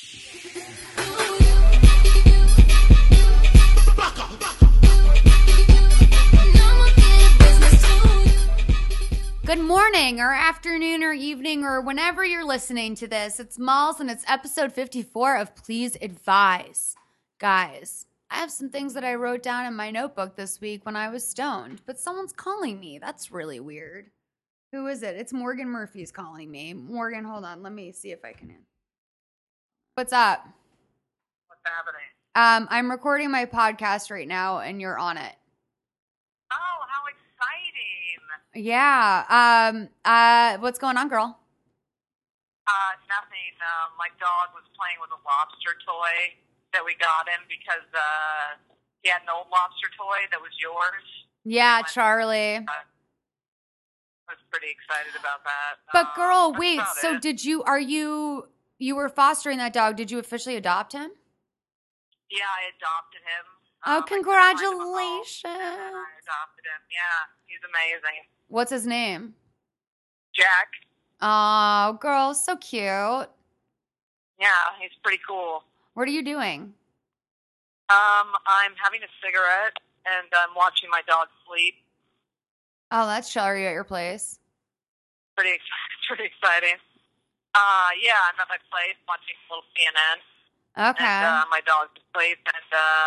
Good morning or afternoon or evening or whenever you're listening to this. It's Malls and it's episode 54 of Please Advise. Guys, I have some things that I wrote down in my notebook this week when I was stoned, but someone's calling me. That's really weird. Who is it? It's Morgan Murphy's calling me. Morgan, hold on. Let me see if I can. What's up? What's happening? I'm recording my podcast right now and you're on it. Oh, how exciting. Yeah. What's going on, girl? Nothing. My dog was playing with a lobster toy that we got him because he had an old lobster toy that was yours. Yeah, Charlie. I was pretty excited about that. But girl, That's wait, about so it. you were fostering that dog. Did you officially adopt him? Yeah, I adopted him. Oh, I couldn't find him a home, congratulations. and I adopted him. Yeah, he's amazing. What's his name? Jack. Oh, girl, so cute. Yeah, he's pretty cool. What are you doing? I'm having a cigarette and I'm watching my dog sleep. Oh, that's chill. Are you at your place? Pretty exciting. Yeah, I'm at my place watching a little CNN. Okay. And my dog's asleep, and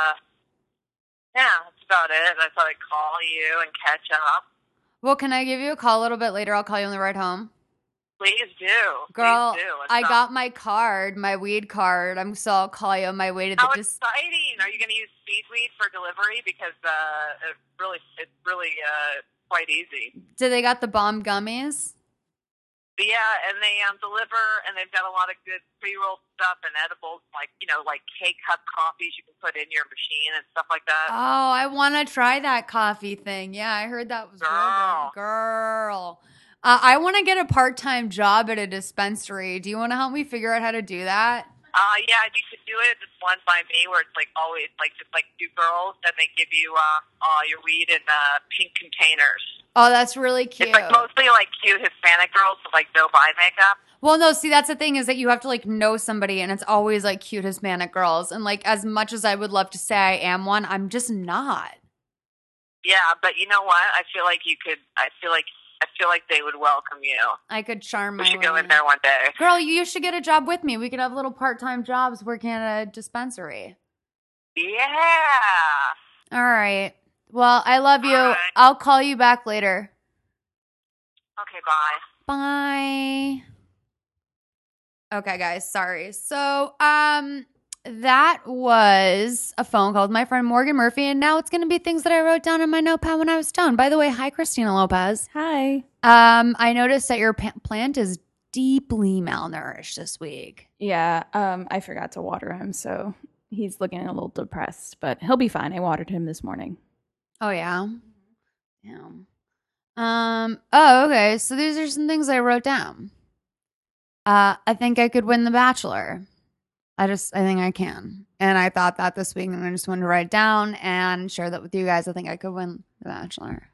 yeah, that's about it. I thought I'd call you and catch up. Well, can I give you a call a little bit later? I'll call you on the ride home. Please do. Girl, Please do. I got my card, my weed card. So I'll call you on my way to the... How exciting. Are you going to use speed weed for delivery? Because it's really quite easy. Do they got the bomb gummies? Yeah, and they deliver, and they've got a lot of good pre-rolled stuff and edibles, like K-cup coffees you can put in your machine and stuff like that. Oh, I want to try that coffee thing. Yeah, I heard that was real good. Girl. I want to get a part-time job at a dispensary. Do you want to help me figure out how to do that? Yeah, you could do it. This one by me where it's always just two girls, and they give you your weed in pink containers. Oh, that's really cute. It's mostly cute Hispanic girls with no buy makeup. Well, no, see, that's the thing is that you have to know somebody, and it's always cute Hispanic girls. And as much as I would love to say I am one, I'm just not. Yeah, but you know what? I feel like you could. I feel like they would welcome you. I could charm my way. We should go in there one day. Girl, you should get a job with me. We could have little part-time jobs working at a dispensary. Yeah. All right. Well, I love you. Right. I'll call you back later. Okay, bye. Bye. Okay, guys, sorry. So, that was a phone call with my friend Morgan Murphy, and now it's going to be things that I wrote down in my notepad when I was stoned. By the way, hi, Christina Lopez. Hi. I noticed that your plant is deeply malnourished this week. Yeah, I forgot to water him, so he's looking a little depressed, but he'll be fine. I watered him this morning. Oh, yeah? Yeah. Oh, okay. So these are some things I wrote down. I think I could win The Bachelor. I think I can. And I thought that this week, and I just wanted to write it down and share that with you guys. I think I could win The Bachelor.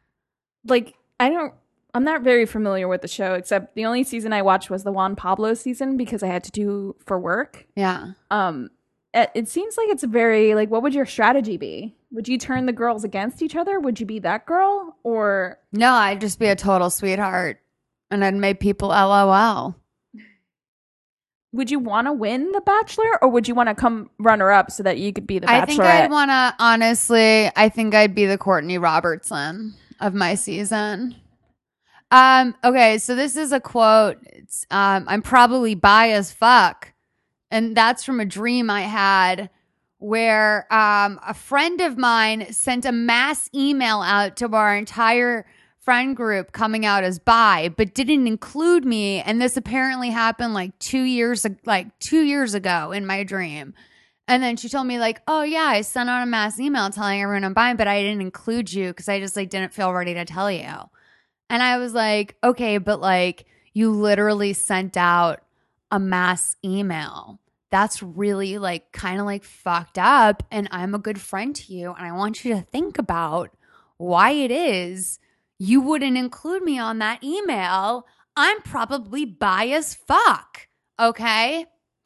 I'm not very familiar with the show, except the only season I watched was the Juan Pablo season because I had to do for work. Yeah. It seems like it's a very, what would your strategy be? Would you turn the girls against each other? Would you be that girl? Or no, I'd just be a total sweetheart and I'd make people LOL. Would you want to win The Bachelor, or would you want to come runner-up so that you could be the Bachelorette? I think I'd want to, honestly, I think I'd be the Courtney Robertson of my season. Okay, so this is a quote. It's, I'm probably bi as fuck. And that's from a dream I had where a friend of mine sent a mass email out to our entire friend group coming out as bi, but didn't include me. And this apparently happened 2 years ago in my dream. And then she told me oh yeah, I sent out a mass email telling everyone I'm bi, but I didn't include you because I just didn't feel ready to tell you. And I was like, okay, but you literally sent out a mass email. That's really kind of fucked up. And I'm a good friend to you. And I want you to think about why it is you wouldn't include me on that email. I'm probably bi as fuck. Okay?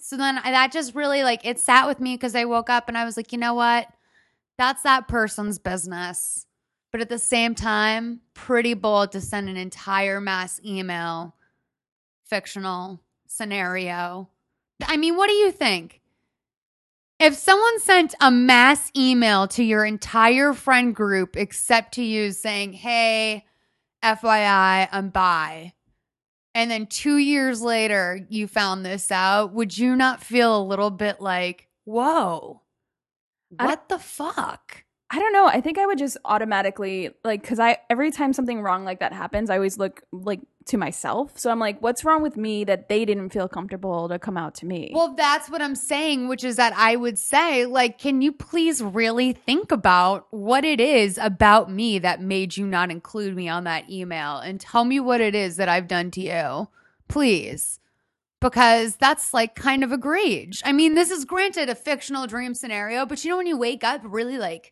So then that just really like it sat with me because I woke up and I was like, you know what? That's that person's business. But at the same time, pretty bold to send an entire mass email, fictional scenario. I mean, what do you think? If someone sent a mass email to your entire friend group except to you saying, hey, FYI, I'm bi, and then 2 years later you found this out, would you not feel a little bit like, whoa, what the fuck? I don't know. I think I would just automatically like because every time something wrong like that happens, I always look like to myself. So I'm like, what's wrong with me that they didn't feel comfortable to come out to me? Well, that's what I'm saying, which is that I would say, like, can you please really think about what it is about me that made you not include me on that email and tell me what it is that I've done to you, please. Because that's like kind of egregious. I mean, this is granted a fictional dream scenario, but you know when you wake up really like,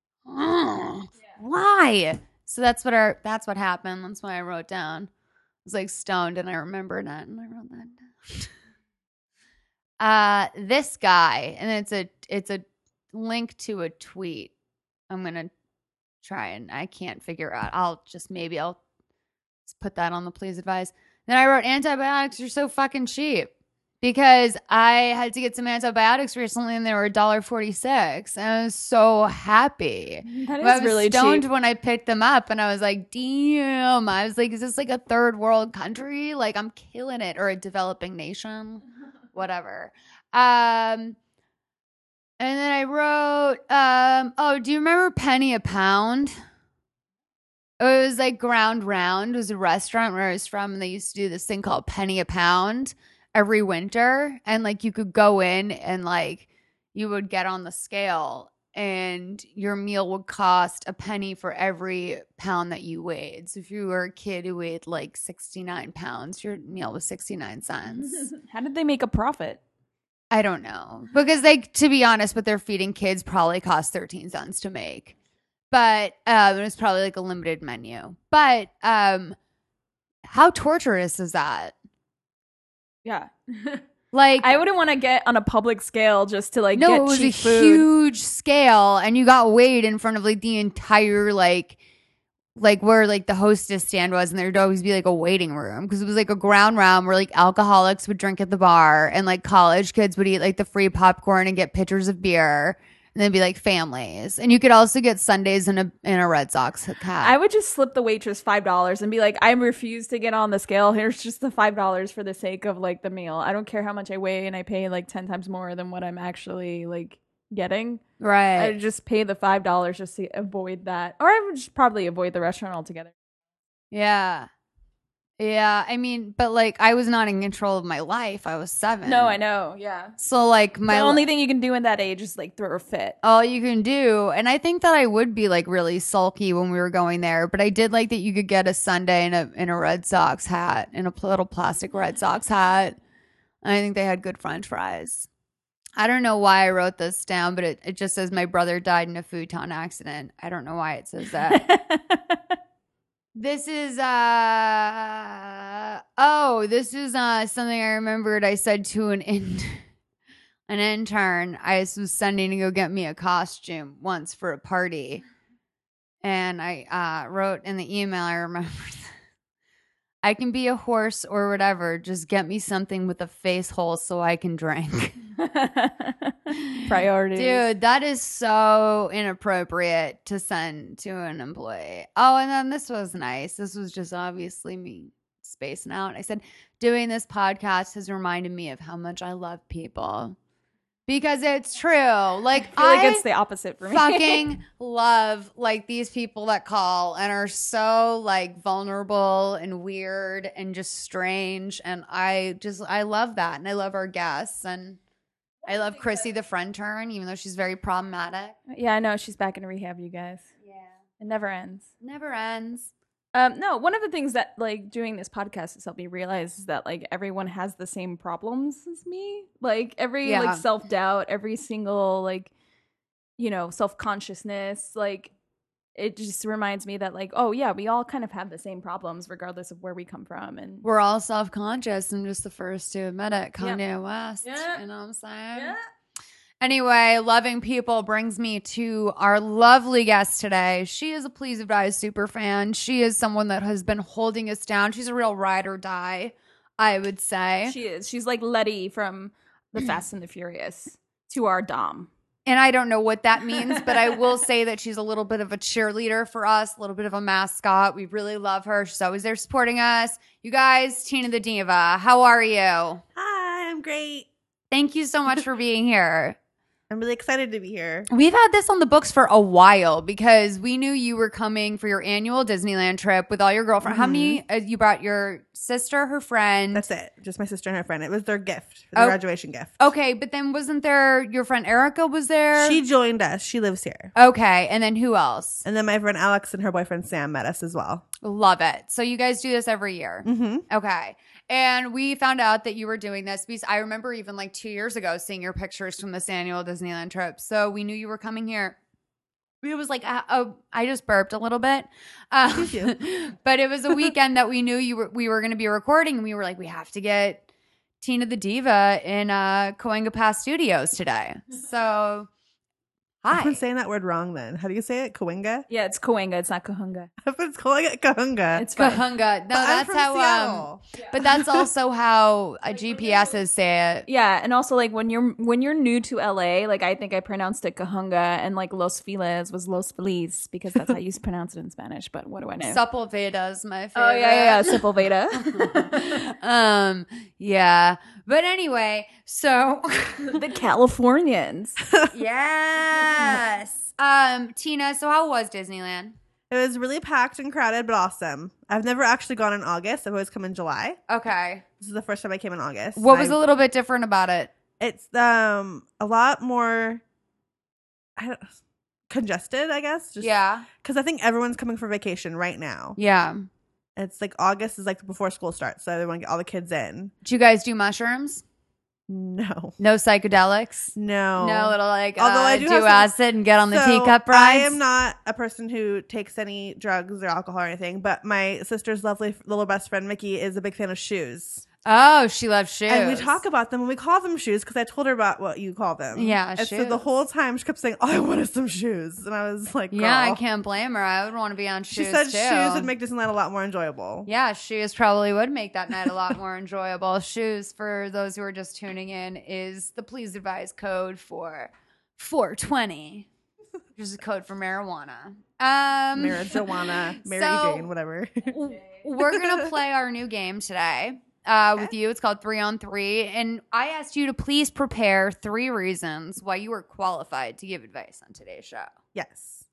why? So that's what happened. That's what I wrote down. I was like stoned and I remembered it and I wrote that down. This guy, and it's a link to a tweet. I'm gonna try and I can't figure out. I'll just put that on the please advise. Then I wrote antibiotics are so fucking cheap because I had to get some antibiotics recently and they were $1.46 and I was so happy. That is I was really stoned cheap. when I picked them up and I was like, damn. I was like, is this like a third world country? Like I'm killing it, or a developing nation, whatever. And then I wrote, oh, do you remember Penny a Pound? It was like Ground Round. It was a restaurant where I was from, and they used to do this thing called Penny a Pound every winter. And like you could go in and like you would get on the scale and your meal would cost a penny for every pound that you weighed. So if you were a kid who weighed like 69 pounds, your meal was 69 cents. How did they make a profit? I don't know. Because they, to be honest, what they're feeding kids probably cost 13 cents to make. But it was probably like a limited menu. But how torturous is that? Yeah. Like I wouldn't want to get on a public scale just to like no, get it was cheap a food. huge scale, and you got weighed in front of like the entire like where like the hostess stand was, and there'd always be like a waiting room because it was like a ground round where like alcoholics would drink at the bar and like college kids would eat like the free popcorn and get pitchers of beer. And then be like families, and you could also get Sundays in a Red Sox hat. I would just slip the waitress $5 and be like, I refuse to get on the scale. Here's just the $5 for the sake of like the meal. I don't care how much I weigh, and I pay like 10 times more than what I'm actually like getting. Right. I'd just pay the $5 just to avoid that, or I would just probably avoid the restaurant altogether. Yeah. Yeah, I mean, but like I was not in control of my life. I was 7. No, I know. Yeah. So like The only thing you can do in that age is like throw a fit. all you can do, and I think that I would be like really sulky when we were going there, but I did like that you could get a Sunday in a Red Sox hat, in a little plastic Red Sox hat. And I think they had good French fries. I don't know why I wrote this down, but it just says my brother died in a futon accident. I don't know why it says that. This is something I remembered I said to an intern I was sending to go get me a costume once for a party. And I wrote in the email, I remember, I can be a horse or whatever. Just get me something with a face hole so I can drink. Priorities. Dude, that is so inappropriate to send to an employee. Oh, and then this was nice. This was just obviously me spacing out. I said, doing this podcast has reminded me of how much I love people. Because it's true. Like I feel like it's the opposite for me. fucking love like these people that call and are so like vulnerable and weird and just strange. And I love that. And I love our guests. And I love Chrissy the friend turn, even though she's very problematic. Yeah, I know. She's back in rehab, you guys. Yeah. It never ends. Never ends. No, one of the things that like doing this podcast has helped me realize is that like everyone has the same problems as me. Like every like self-doubt, every single like, you know, self-consciousness, like it just reminds me that like, oh yeah, we all kind of have the same problems regardless of where we come from. And We're all self-conscious. I'm just the first to admit it. Yep. Kanye West. Yeah. You know what I'm saying? yeah. Anyway, loving people brings me to our lovely guest today. She is a Please Advise super fan. She is someone that has been holding us down. She's a real ride or die, I would say. She is. She's like Letty from The Fast and the Furious to our Dom. And I don't know what that means, but I will say that she's a little bit of a cheerleader for us, a little bit of a mascot. We really love her. She's always there supporting us. You guys, Tina the Diva, how are you? Hi, I'm great. Thank you so much for being here. I'm really excited to be here. We've had this on the books for a while because we knew you were coming for your annual Disneyland trip with all your girlfriends. How many? You brought your sister, her friend. That's it. Just my sister and her friend. It was their gift, their graduation gift. Okay, but then wasn't there your friend Erica was there? She joined us. She lives here. Okay, and then who else? And then my friend Alex and her boyfriend Sam met us as well. Love it. So you guys do this every year. Mm-hmm. Okay. And we found out that you were doing this because I remember even like 2 years ago seeing your pictures from this annual Disneyland trip. So we knew you were coming here. It was like, I just burped a little bit. But it was a weekend that we knew we were going to be recording. And we were like, we have to get Tina the Diva in Cahuenga Pass Studios today. So, I've been hi. saying that word wrong then. How do you say it? Cahuenga? Yeah, it's Cahuenga. It's not Kahunga. I've been calling it Cahuenga. It's fine. Cahuenga. No, But I'm that's from how, Seattle. but that's also how GPSs say it. Yeah, and also like when you're new to LA, like I think I pronounced it Kahunga, and like Los Feliz was Los Feliz because that's how you pronounce it in Spanish. But what do I know? Sepulveda is my favorite. Oh yeah, Sepulveda. Yeah. But anyway, so The Californians. yes. Tina, so how was Disneyland? It was really packed and crowded, but awesome. I've never actually gone in August. I've always come in July. Okay. This is the first time I came in August. What was a little bit different about it? It's a lot more congested, I guess. Yeah. Because I think everyone's coming for vacation right now. Yeah. It's like August is like before school starts, so they want to get all the kids in. Did you guys do mushrooms? No. No psychedelics? No. No little like Although I do do have some- acid and get on the So, teacup I rides? am not a person who takes any drugs or alcohol or anything, but my sister's lovely little best friend Mickey is a big fan of shoes. Oh, she loves shoes. And we talk about them and we call them shoes because I told her about what you call them. Yeah, and so shoes. the whole time she kept saying, "Oh, I wanted some shoes," and I was like, Yeah, I "Girl." can't blame her. I would want to be on She shoes said too. shoes would make Disneyland a lot more enjoyable. Yeah, shoes probably would make that night a lot more enjoyable. Shoes, for those who are just tuning in, is the Please Advise code for 420, which is a code for marijuana. Marijuana, Mary So- Jane, whatever. We're going to play our new game today with you. It's called 3 on 3. And I asked you to please prepare 3 reasons why you are qualified to give advice on today's show. Yes.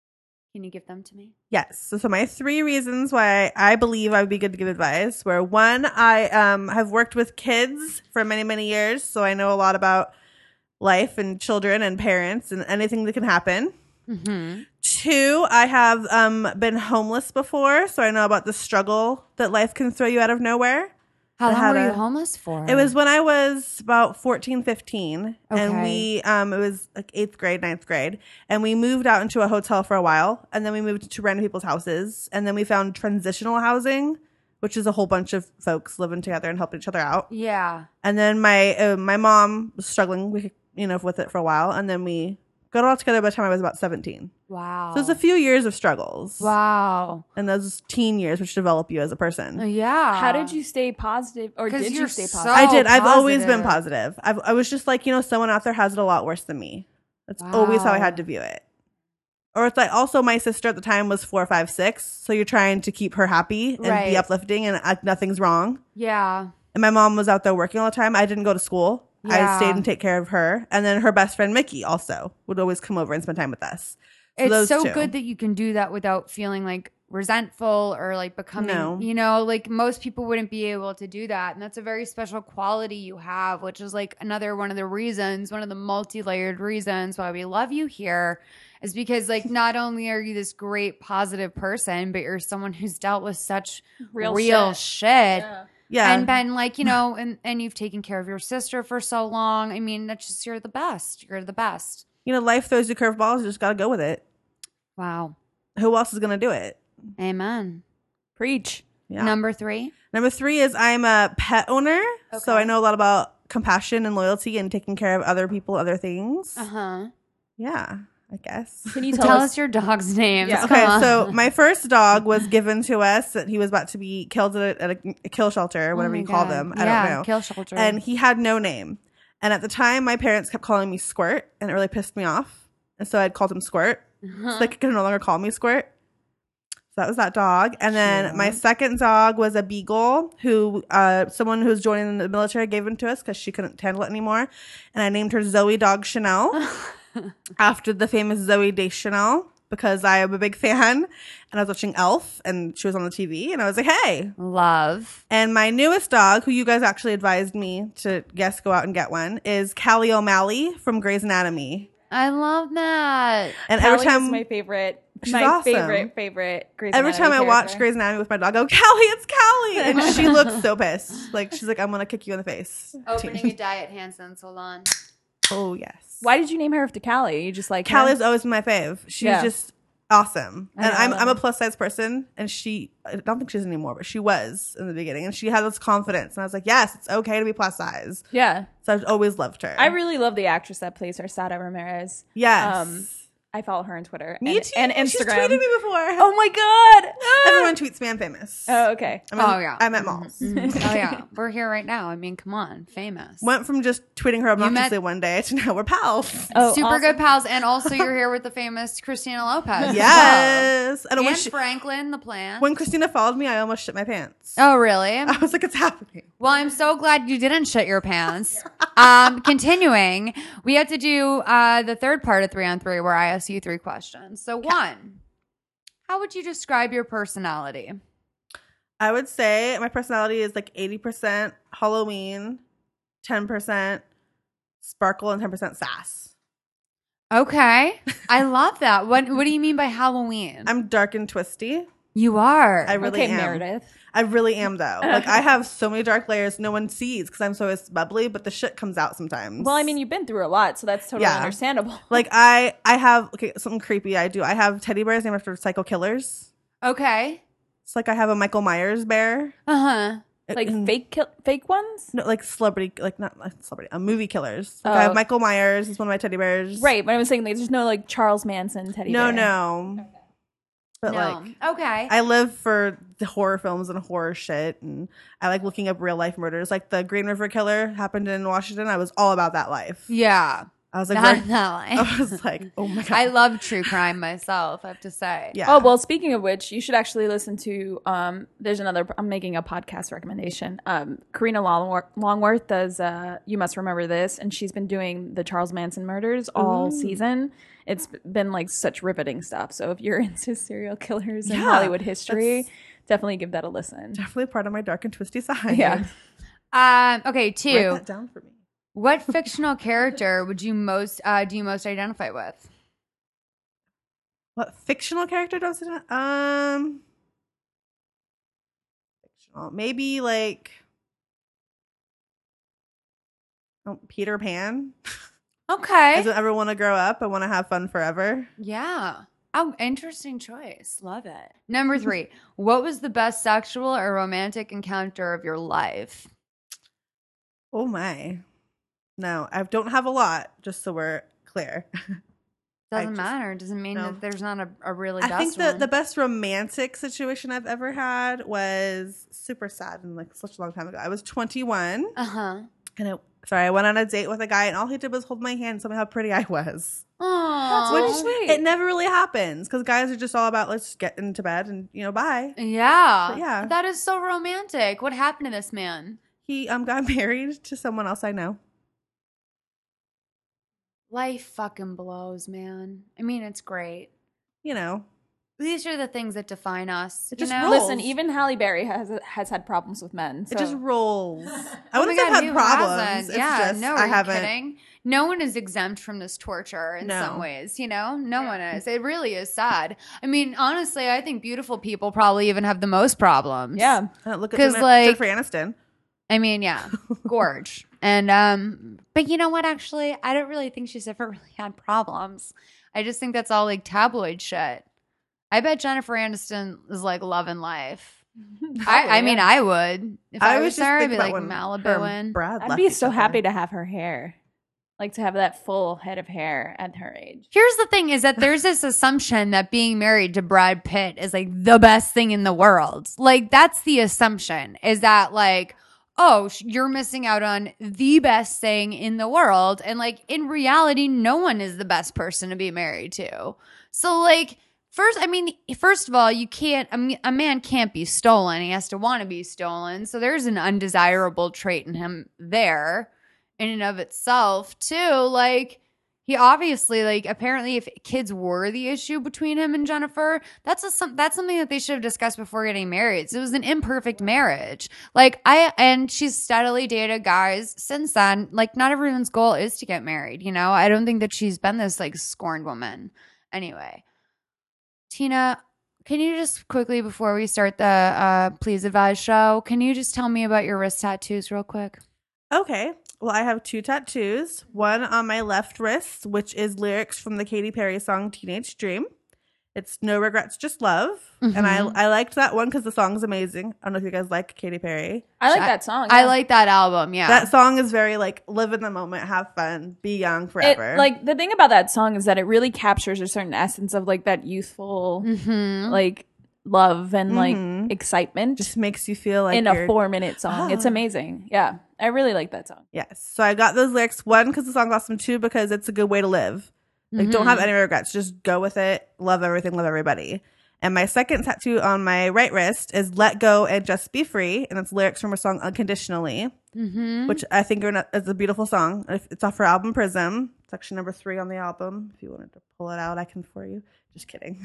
Can you give them to me? Yes. So my 3 reasons why I believe I would be good to give advice were: 1, I have worked with kids for many, many years, so I know a lot about life and children and parents and anything that can happen. Mm-hmm. 2, I have been homeless before, so I know about the struggle that life can throw you out of nowhere. How I long had were you a- homeless for? It was when I was about 14, 15. And Okay. we, it was like 8th grade, 9th grade. And we moved out into a hotel for a while. And then we moved to random people's houses. And then we found transitional housing, which is a whole bunch of folks living together and helping each other out. Yeah. And then my mom was struggling, with it for a while. And then we got it all together by the time I was about 17. Wow. So it was a few years of struggles. Wow. And those teen years, which develop you as a person. Yeah. How did you stay positive, or 'Cause did you're you stay so- positive? I did. I've always been positive. positive. I was just like, someone out there has it a lot worse than me. That's always how I Wow. had to view it. Or it's like, also my sister at the time was 4, 5, 6. So you're trying to keep her happy and Right. be uplifting and nothing's wrong. Yeah. And my mom was out there working all the time. I didn't go to school. Yeah. I stayed and take care of her. And then her best friend, Mickey, also would always come over and spend time with us. So It's those so 2. good that you can do that without feeling like resentful or like becoming, No. like most people wouldn't be able to do that. And that's a very special quality you have, which is like another one of the reasons, one of the multi-layered reasons why we love you here is because like not only are you this great positive person, but you're someone who's dealt with such real shit. Yeah. And been like, and you've taken care of your sister for so long. I mean, that's just, you're the best. You're the best. Life throws you curveballs. You just got to go with it. Wow. who else is going to do it? Amen. Preach. Yeah. Number 3. Number 3 is I'm a pet owner. So Okay. I know a lot about compassion and loyalty and taking care of other people, other things. Uh-huh. Yeah, I guess. Can you Tell us your dog's names. Yeah. Come Okay, on. so my first dog was given to us that he was about to be killed at a kill shelter, Oh whatever my you call God. them. I Yeah, don't know. kill shelter. And he had no name. And at the time, my parents kept calling me Squirt, and it really pissed me off. And so I'd called him Squirt. So they could no longer call me Squirt. So that was that dog. And then my second dog was a beagle who someone who's joining the military gave him to us because she couldn't handle it anymore. And I named her Zoe Dog Chanel after the famous Zoe Deschanel because I am a big fan. And I was watching Elf and she was on the TV and I was like, hey. Love. And my newest dog, who you guys actually advised me to guess go out and get one, is Callie O'Malley from Grey's Anatomy. I love that. And Callie every time is my favorite. She's my awesome. favorite Grey's Every Anatomy time I watch character. Grey's Anatomy with my dog, I go, Callie, it's Callie. And she looks so pissed. Like, she's like, I'm going to kick you in the face. Opening a Diet Hanson's. Hold on. Oh, yes. Why did you name her after Callie? You just like her? Callie's always been my fave. She's Yeah. just awesome. I And know, I'm a plus size person. And I don't think she is anymore, but she was in the beginning. And she had this confidence. And I was like, yes, it's okay to be plus size. Yeah. So I've always loved her. I really love the actress that plays her, Sada Ramirez. Yes. I follow her on Twitter Me and, too. and Instagram. She's tweeted me before. Oh my god! Everyone tweets me. I'm famous. Oh, okay. I'm yeah. I'm at malls. Oh, yeah. We're here right now. I mean, come on. Famous. Went from just tweeting her obnoxiously met- one day to now we're pals. Oh, Super awesome. good pals. And also, you're here with the famous Christina Lopez. Yes. And And when, Franklin, the plant. when Christina followed me, I almost shit my pants. Oh, really? I was like, it's happening. Well, I'm so glad you didn't shit your pants. Continuing, we had to do the third part of 3 on 3 where I ask you 3 questions. So 1, how would you describe your personality? I would say my personality is like 80% Halloween, 10% sparkle, and 10% sass. Okay. I love that. What do you mean by Halloween? I'm dark and twisty. You are. I really Okay, am. Meredith. I really am, though. Like, I have so many dark layers no one sees because I'm so always bubbly, but the shit comes out sometimes. Well, I mean, you've been through a lot, so that's totally Yeah. understandable. like, I have, okay, something creepy I do. I have teddy bears named after psycho killers. Okay. It's like I have a Michael Myers bear. Uh-huh. Like Mm, fake ones? no, like celebrity, like not like celebrity, movie killers. Like Oh. I have Michael Myers. He's one of my teddy bears. Right, but I was saying like, there's no like Charles Manson teddy No, bear. no. But No. like, Okay. I live for the horror films and horror shit, and I like looking up real life murders. Like the Green River Killer happened in Washington. I was all about that life. yeah. I was like, Not very- that line. I was like, oh my god. I love true crime myself, I have to say. Yeah. Oh, well, speaking of which, you should actually listen to there's another I'm making a podcast recommendation. Karina Longworth does You Must Remember This, and she's been doing the Charles Manson murders all season. It's been like such riveting stuff. So if you're into serial killers and Yeah, Hollywood history, definitely give that a listen. Definitely part of my dark and twisty side. Yeah. Okay, Write 2. that down for me. What fictional character would you most do you most identify with? What fictional character does it? Fictional. Maybe like Peter Pan. I Okay. don't ever want to grow up. I want to have fun forever. Yeah. Oh, interesting choice. Love it. Number 3. What was the best sexual or romantic encounter of your life? Oh my. No, I don't have a lot, just so we're clear. Doesn't just- matter. Doesn't mean no. that there's not a really I best think one. the best romantic situation I've ever had was super sad and like such a long time ago. I was 21 Uh-huh. and I went on a date with a guy and all he did was hold my hand and tell me how pretty I was. Aww. really Which sweet. it never really happens because guys are just all about let's get into bed and bye. Yeah. But yeah. That is so romantic. What happened to this man? He got married to someone else I know. Life fucking blows, man. I mean, it's great. You know, These are the things that define us. It you just know? rolls. Listen, even Halle Berry has had problems with men. So. it just rolls. I Oh wouldn't my say God, I've had who problems. hasn't? It's Yeah, just no, I are you haven't. kidding? No one is exempt from this torture in No. some ways, you know? No one is. It really is sad. I mean, honestly, I think beautiful people probably even have the most problems. Yeah. Look at 'Cause, like- Jennifer Aniston. I mean, yeah, gorge. And, but you know what, actually? I don't really think she's ever really had problems. I just think that's all like tabloid shit. I bet Jennifer Aniston is like loving life. Probably, I mean, yeah. I would. If I was just her, I'd thinking be about like when Malibu her and in. Brad I'd left be each so other. happy to have her hair. Like to have that full head of hair at her age. Here's the thing is that there's this assumption that being married to Brad Pitt is like the best thing in the world. Like that's the assumption is that like, oh, you're missing out on the best thing in the world. And like in reality, no one is the best person to be married to. So like first of all, you can't, a man can't be stolen. He has to want to be stolen. So there's an undesirable trait in him there in and of itself too. Like he obviously, like, apparently if kids were the issue between him and Jennifer, that's something that they should have discussed before getting married. So it was an imperfect marriage. Like and she's steadily dated guys since then. Like not everyone's goal is to get married, you know? I don't think that she's been this like scorned woman. Anyway, Tina, can you just quickly, before we start the Please Advise show, can you just tell me about your wrist tattoos real quick? Okay. Well, I have 2 tattoos. One on my left wrist, which is lyrics from the Katy Perry song Teenage Dream. It's No Regrets, Just Love. And I liked that one because the song's amazing. I don't know if you guys like Katy Perry. I like that song. I yeah. like that album, yeah. That song is very like live in the moment, have fun, be young forever. Like the thing about that song is that it really captures a certain essence of like that youthful like love and like excitement just makes you feel like in a you're 4-minute song. It's amazing. Yeah. I really like that song. Yes. So I got those lyrics, 1, because the song's awesome, 2, because it's a good way to live. Like, don't have any regrets. Just go with it. Love everything. Love everybody. And my second tattoo on my right wrist is Let Go and Just Be Free. And it's lyrics from her song Unconditionally, which I think is a beautiful song. It's off her album Prism. It's actually number 3 on the album. If you wanted to pull it out, I can for you. Just kidding.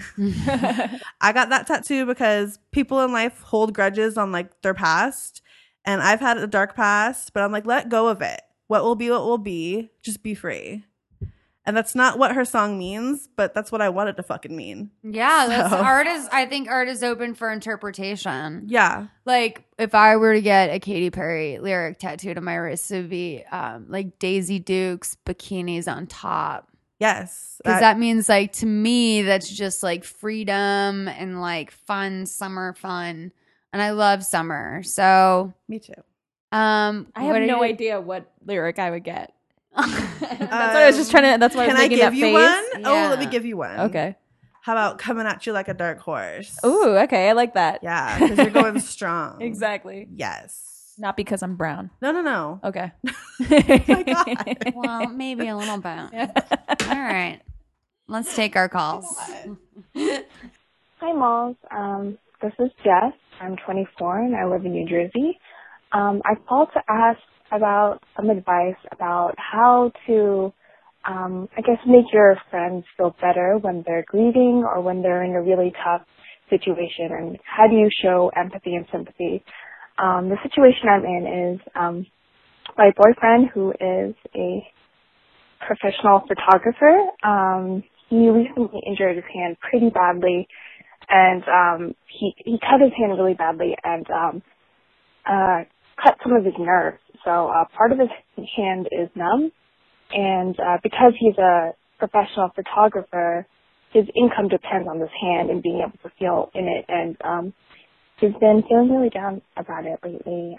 I got that tattoo because people in life hold grudges on like their past. And I've had a dark past, but I'm like, let go of it. What will be. Just be free. And that's not what her song means, but that's what I wanted to fucking mean. Yeah, that's I think art is open for interpretation. Yeah. Like if I were to get a Katy Perry lyric tattooed on my wrist, it would be like Daisy Dukes, bikinis on top. Yes. Because that means like to me, that's just like freedom and like fun, summer fun. And I love summer. So me too. I have no idea what lyric I would get. That's what I was just trying to. That's why I was making that face. Can I give you one? Yeah. Oh, let me give you one. Okay. How about coming at you like a dark horse? Ooh, okay. I like that. Yeah, because you're going strong. Exactly. Yes. Not because I'm brown. No. Okay. Oh my God. Well, maybe a little bit. All right. Let's take our calls. Hi, Malls. This is Jess. I'm 24 and I live in New Jersey. I called to ask about some advice about how to, I guess, make your friends feel better when they're grieving or when they're in a really tough situation, and how do you show empathy and sympathy? The situation I'm in is my boyfriend, who is a professional photographer. He recently injured his hand pretty badly, and he cut his hand really badly and cut some of his nerves. So part of his hand is numb, and because he's a professional photographer, his income depends on this hand and being able to feel in it. And he's been feeling really down about it lately.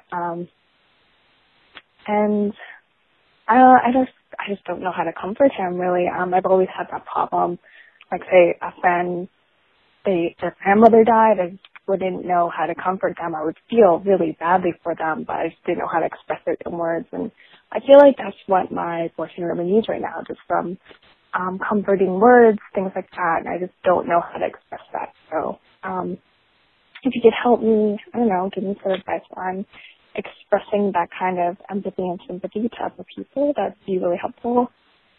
And I just don't know how to comfort him, really. I've always had that problem. Like, say, a friend, their grandmother died, I wouldn't know how to comfort them. I would feel really badly for them, but I just didn't know how to express it in words. And I feel like that's what my boyfriend really needs right now, just some comforting words, things like that. And I just don't know how to express that. So if you could help me, I don't know, give me some advice on expressing that kind of empathy and sympathy to other people, that'd be really helpful.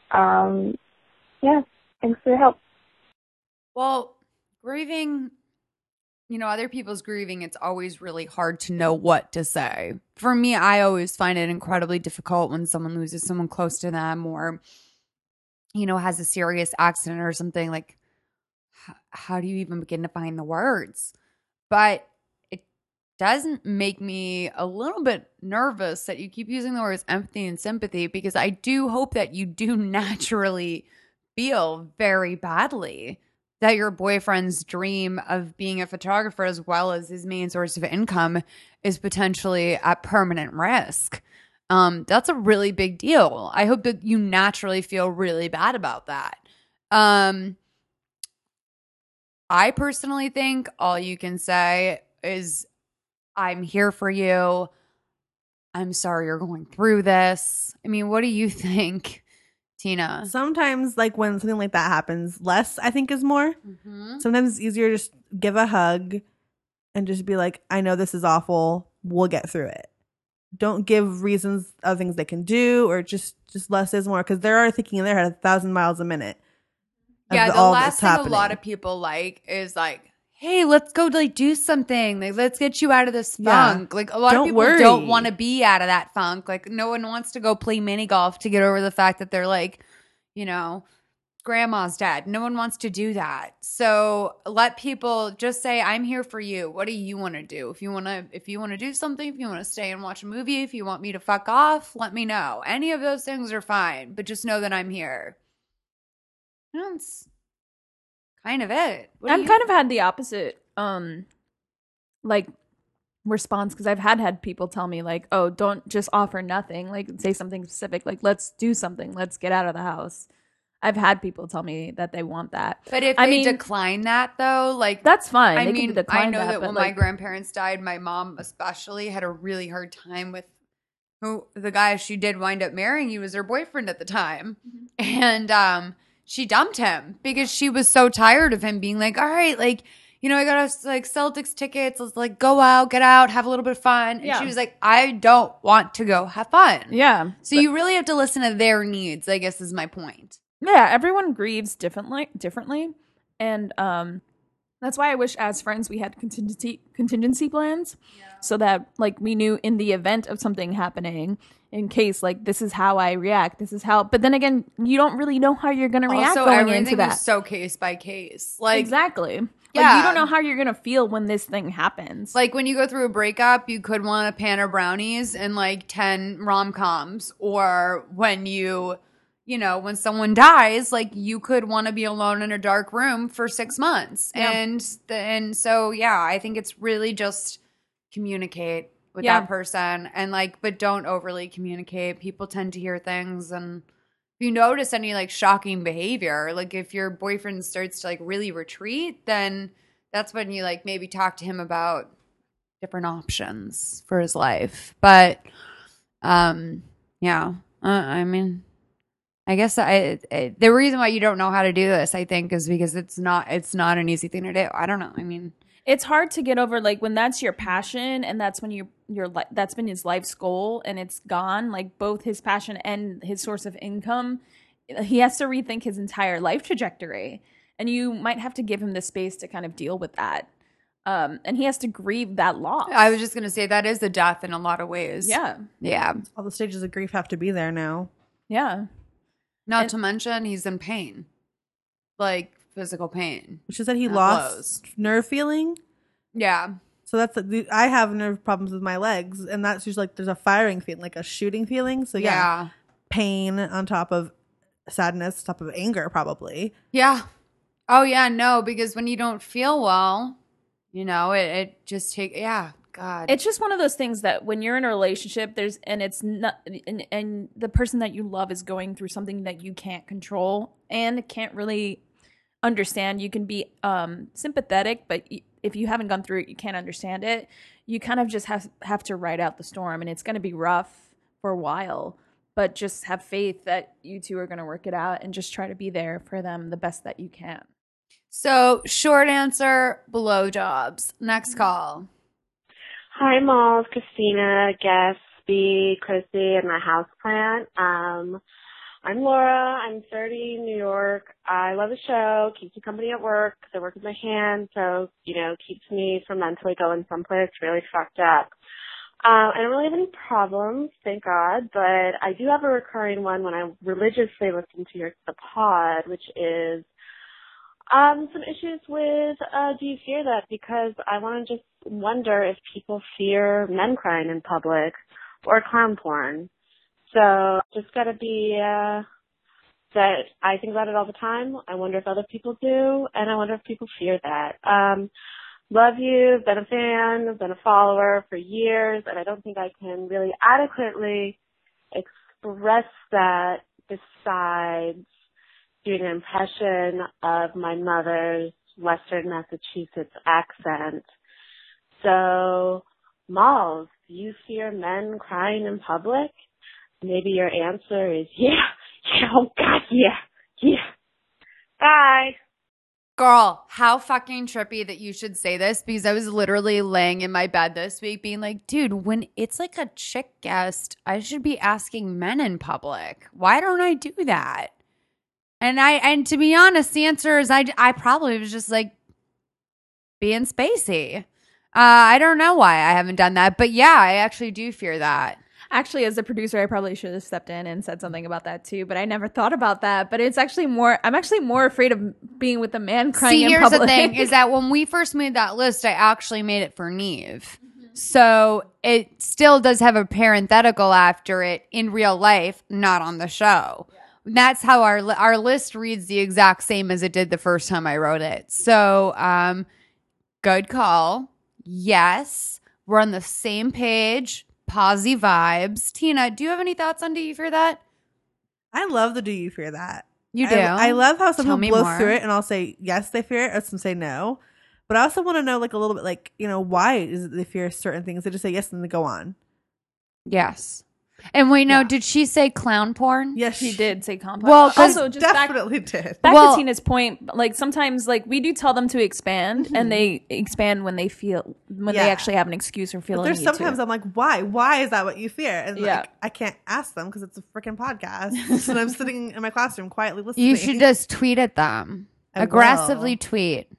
Yeah, thanks for your help. Well, grieving, other people's grieving, it's always really hard to know what to say. For me, I always find it incredibly difficult when someone loses someone close to them or, has a serious accident or something. Like, how do you even begin to find the words? But it doesn't make me a little bit nervous that you keep using the words empathy and sympathy, because I do hope that you do naturally feel very badly that your boyfriend's dream of being a photographer as well as his main source of income is potentially at permanent risk. That's a really big deal. I hope that you naturally feel really bad about that. I personally think all you can say is, I'm here for you. I'm sorry you're going through this. I mean, what do you think, Tina? Sometimes, like, when something like that happens, less, I think, is more. Mm-hmm. Sometimes it's easier to just give a hug and just be like, I know this is awful. We'll get through it. Don't give reasons of things they can do, or just less is more, because they're already thinking in their head 1,000 miles a minute. Yeah, the last thing a lot of people like is like, hey, let's go like do something. Like, let's get you out of this funk. Like, a lot of people don't want to be out of that funk. Like, no one wants to go play mini golf to get over the fact that they're like, you know, grandma's dead. No one wants to do that. So let people just say, I'm here for you. What do you want to do? If you want to do something, if you want to stay and watch a movie, if you want me to fuck off, let me know. Any of those things are fine, but just know that I'm here. That's kind of it. I've kind of had the opposite like response, because I've had people tell me like, oh, don't just offer nothing, like say something specific, like let's do something, let's get out of the house. I've had people tell me that they want that. But if they decline that, though, like, that's fine. I mean, I know that when my grandparents died, my mom especially had a really hard time with the guy she did wind up marrying. He was her boyfriend at the time. And she dumped him because she was so tired of him being like, all right, like, you know, I got us like Celtics tickets. Let's like go out, get out, have a little bit of fun. And she was like, I don't want to go have fun. Yeah. So you really have to listen to their needs, I guess, is my point. Yeah, everyone grieves differently. And that's why I wish as friends we had contingency plans, so that like we knew in the event of something happening, in case like this is how I react, this is how. But then again, you don't really know how you're going to react going into that. Is so case by case. Like, exactly. Yeah. Like, you don't know how you're going to feel when this thing happens. Like, when you go through a breakup, you could want a pan of brownies and like 10 rom-coms. Or when when someone dies, like, you could want to be alone in a dark room for 6 months. Yeah. And so, yeah, I think it's really just communicate with that person, and like, but don't overly communicate. People tend to hear things, and if you notice any like shocking behavior, like if your boyfriend starts to like really retreat, then that's when you like maybe talk to him about different options for his life. But I mean, I guess the reason why you don't know how to do this, I think, is because it's not an easy thing to do. I don't know. I mean, it's hard to get over, like, when that's your passion and that's when that's been his life's goal and it's gone, like both his passion and his source of income. He has to rethink his entire life trajectory, and you might have to give him the space to kind of deal with that. And he has to grieve that loss. I was just going to say that is a death in a lot of ways. Yeah. Yeah. All the stages of grief have to be there now. Yeah. Not to mention he's in pain. Like, physical pain. She said he lost nerve feeling. Yeah. So I have nerve problems with my legs, and that's usually like there's a firing feeling, like a shooting feeling. So yeah. Pain on top of sadness, on top of anger, probably. Yeah. Oh yeah, no, because when you don't feel well, it just God. It's just one of those things that when you're in a relationship, it's not, and the person that you love is going through something that you can't control and can't really understand. You can be sympathetic, but if you haven't gone through it, you can't understand it. You kind of just have to ride out the storm, and it's going to be rough for a while, but just have faith that you two are going to work it out and just try to be there for them the best that you can. So, short answer, blowjobs. Next call. Hi, Malls, Christina, Gatsby, Chrissy, and my houseplant. I'm Laura. I'm 30, New York. I love the show. Keeps me company at work because I work with my hands, so, keeps me from mentally going someplace really fucked up. I don't really have any problems, thank God, but I do have a recurring one when I religiously listen to the pod, which is some issues with do you fear that? Because I want to just wonder if people fear men crying in public or clown porn. So just got to be that I think about it all the time. I wonder if other people do, and I wonder if people fear that. Love you, been a fan, been a follower for years, and I don't think I can really adequately express that besides doing an impression of my mother's Western Massachusetts accent. So, Malls, do you fear men crying in public? Maybe your answer is oh God, yeah. Bye. Girl, how fucking trippy that you should say this, because I was literally laying in my bed this week being like, dude, when it's like a chick guest, I should be asking men in public. Why don't I do that? And to be honest, the answer is I probably was just like being spacey. I don't know why I haven't done that, but yeah, I actually do fear that. Actually, as a producer, I probably should have stepped in and said something about that too, but I never thought about that. But it's actually I'm actually more afraid of being with a man crying in public. See, here's the thing, is that when we first made that list, I actually made it for Neve. So it still does have a parenthetical after it in real life, not on the show. That's how our list reads the exact same as it did the first time I wrote it. So good call. Yes, we're on the same page. Posy vibes. Tina, do you have any thoughts on Do You Fear That? I love the Do You Fear That. You do? I love how some Tell people me blow more. through it and I'll say yes, they fear it, or some say no. But I also want to know like a little bit like, why is it they fear certain things? They just say yes and they go on. Yes. And wait, no, Yeah. did she say clown porn? Yes, She did say compost. Well, 'cause- also just back definitely did. to Tina's point, like sometimes like we do tell them to expand and they expand when they Yeah. actually have an excuse or feel But a there's need sometimes to. I'm like, why? Why is that what you fear? And Yeah. like, I can't ask them because it's a freaking podcast. And I'm sitting in my classroom quietly listening. You should just tweet at them. I Aggressively will. tweet.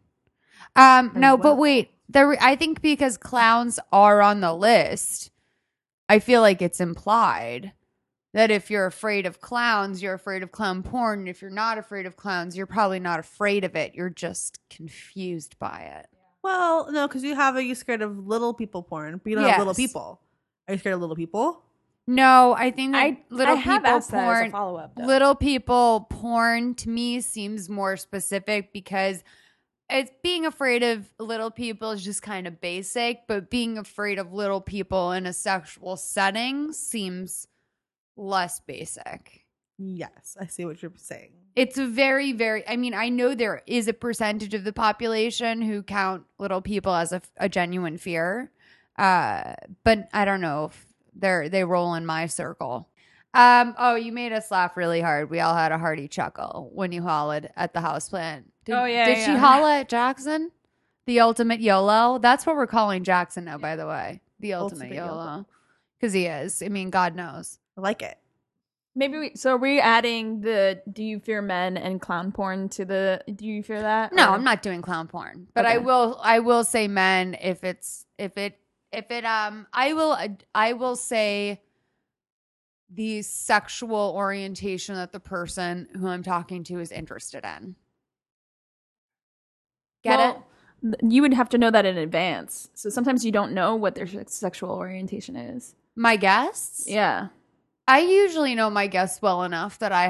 No, but will. wait. I think because clowns are on the list, I feel like it's implied that if you're afraid of clowns, you're afraid of clown porn. And if you're not afraid of clowns, you're probably not afraid of it. You're just confused by it. Well, no, because are you scared of little people porn? But you don't have little Yes. people. Are you scared of little people? No, I think that I little have people asked that as a porn. follow-up, though. Little people porn to me seems more specific because it's being afraid of little people is just kind of basic, but being afraid of little people in a sexual setting seems less basic. Yes, I see what you're saying. It's a very, very, I mean, I know there is a percentage of the population who count little people as a genuine fear, but I don't know if they roll in my circle. Oh, you made us laugh really hard. We all had a hearty chuckle when you hollered at the houseplant. Did she holla at Jackson? The ultimate YOLO? That's what we're calling Jackson now, by the way. The ultimate YOLO. Because he is. I mean, God knows. I like it. Maybe so are we adding the Do You Fear Men and clown porn to the Do You Fear That? No, Or- I'm not doing clown porn, but Okay. I will say men I will say the sexual orientation that the person who I'm talking to is interested in. Get it? You would have to know that in advance. So sometimes you don't know what their sexual orientation is. My guests? Yeah. I usually know my guests well enough that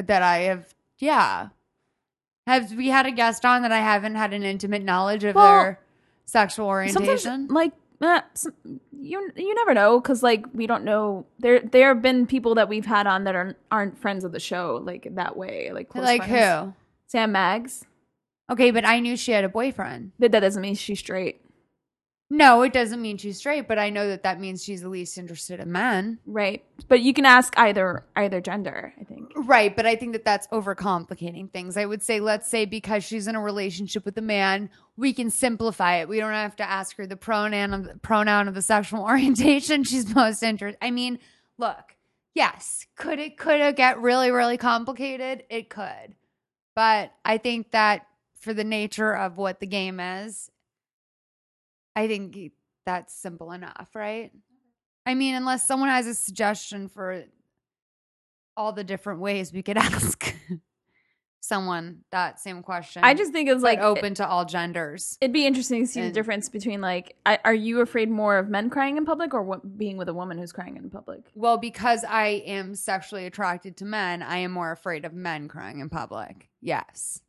Have we had a guest on that I haven't had an intimate knowledge of their sexual orientation? Sometimes, like, you never know because, like, we don't know. There have been people that we've had on that aren't friends of the show, like, that way. Like, close Like friends. who? Sam Maggs. Okay, but I knew she had a boyfriend. That doesn't mean she's straight. No, it doesn't mean she's straight, but I know that means she's the least interested in men. Right. But you can ask either gender, I think. Right, but I think that's overcomplicating things. I would say, let's say because she's in a relationship with a man, we can simplify it. We don't have to ask her the pronoun of the sexual orientation she's most interested. I mean, look, yes, could it get really, really complicated? It could. But I think that for the nature of what the game is, I think that's simple enough, right? I mean, unless someone has a suggestion for all the different ways we could ask. someone that same question. I just think it's like like open to all genders. It'd be interesting to see the And- difference between like, are you afraid more of men crying in public or being with a woman who's crying in public? Well, because I am sexually attracted to men, I am more afraid of men crying in public. Yes.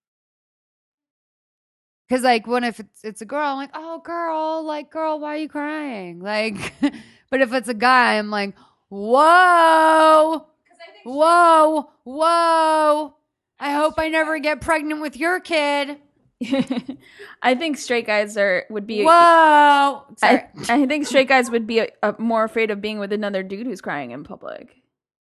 Because, like, when if it's a girl, I'm like, oh, girl, why are you crying? Like, but if it's a guy, I'm like, whoa, whoa. I hope I never get pregnant with your kid. I think straight guys would be. Whoa. Sorry. I think straight guys would be more afraid of being with another dude who's crying in public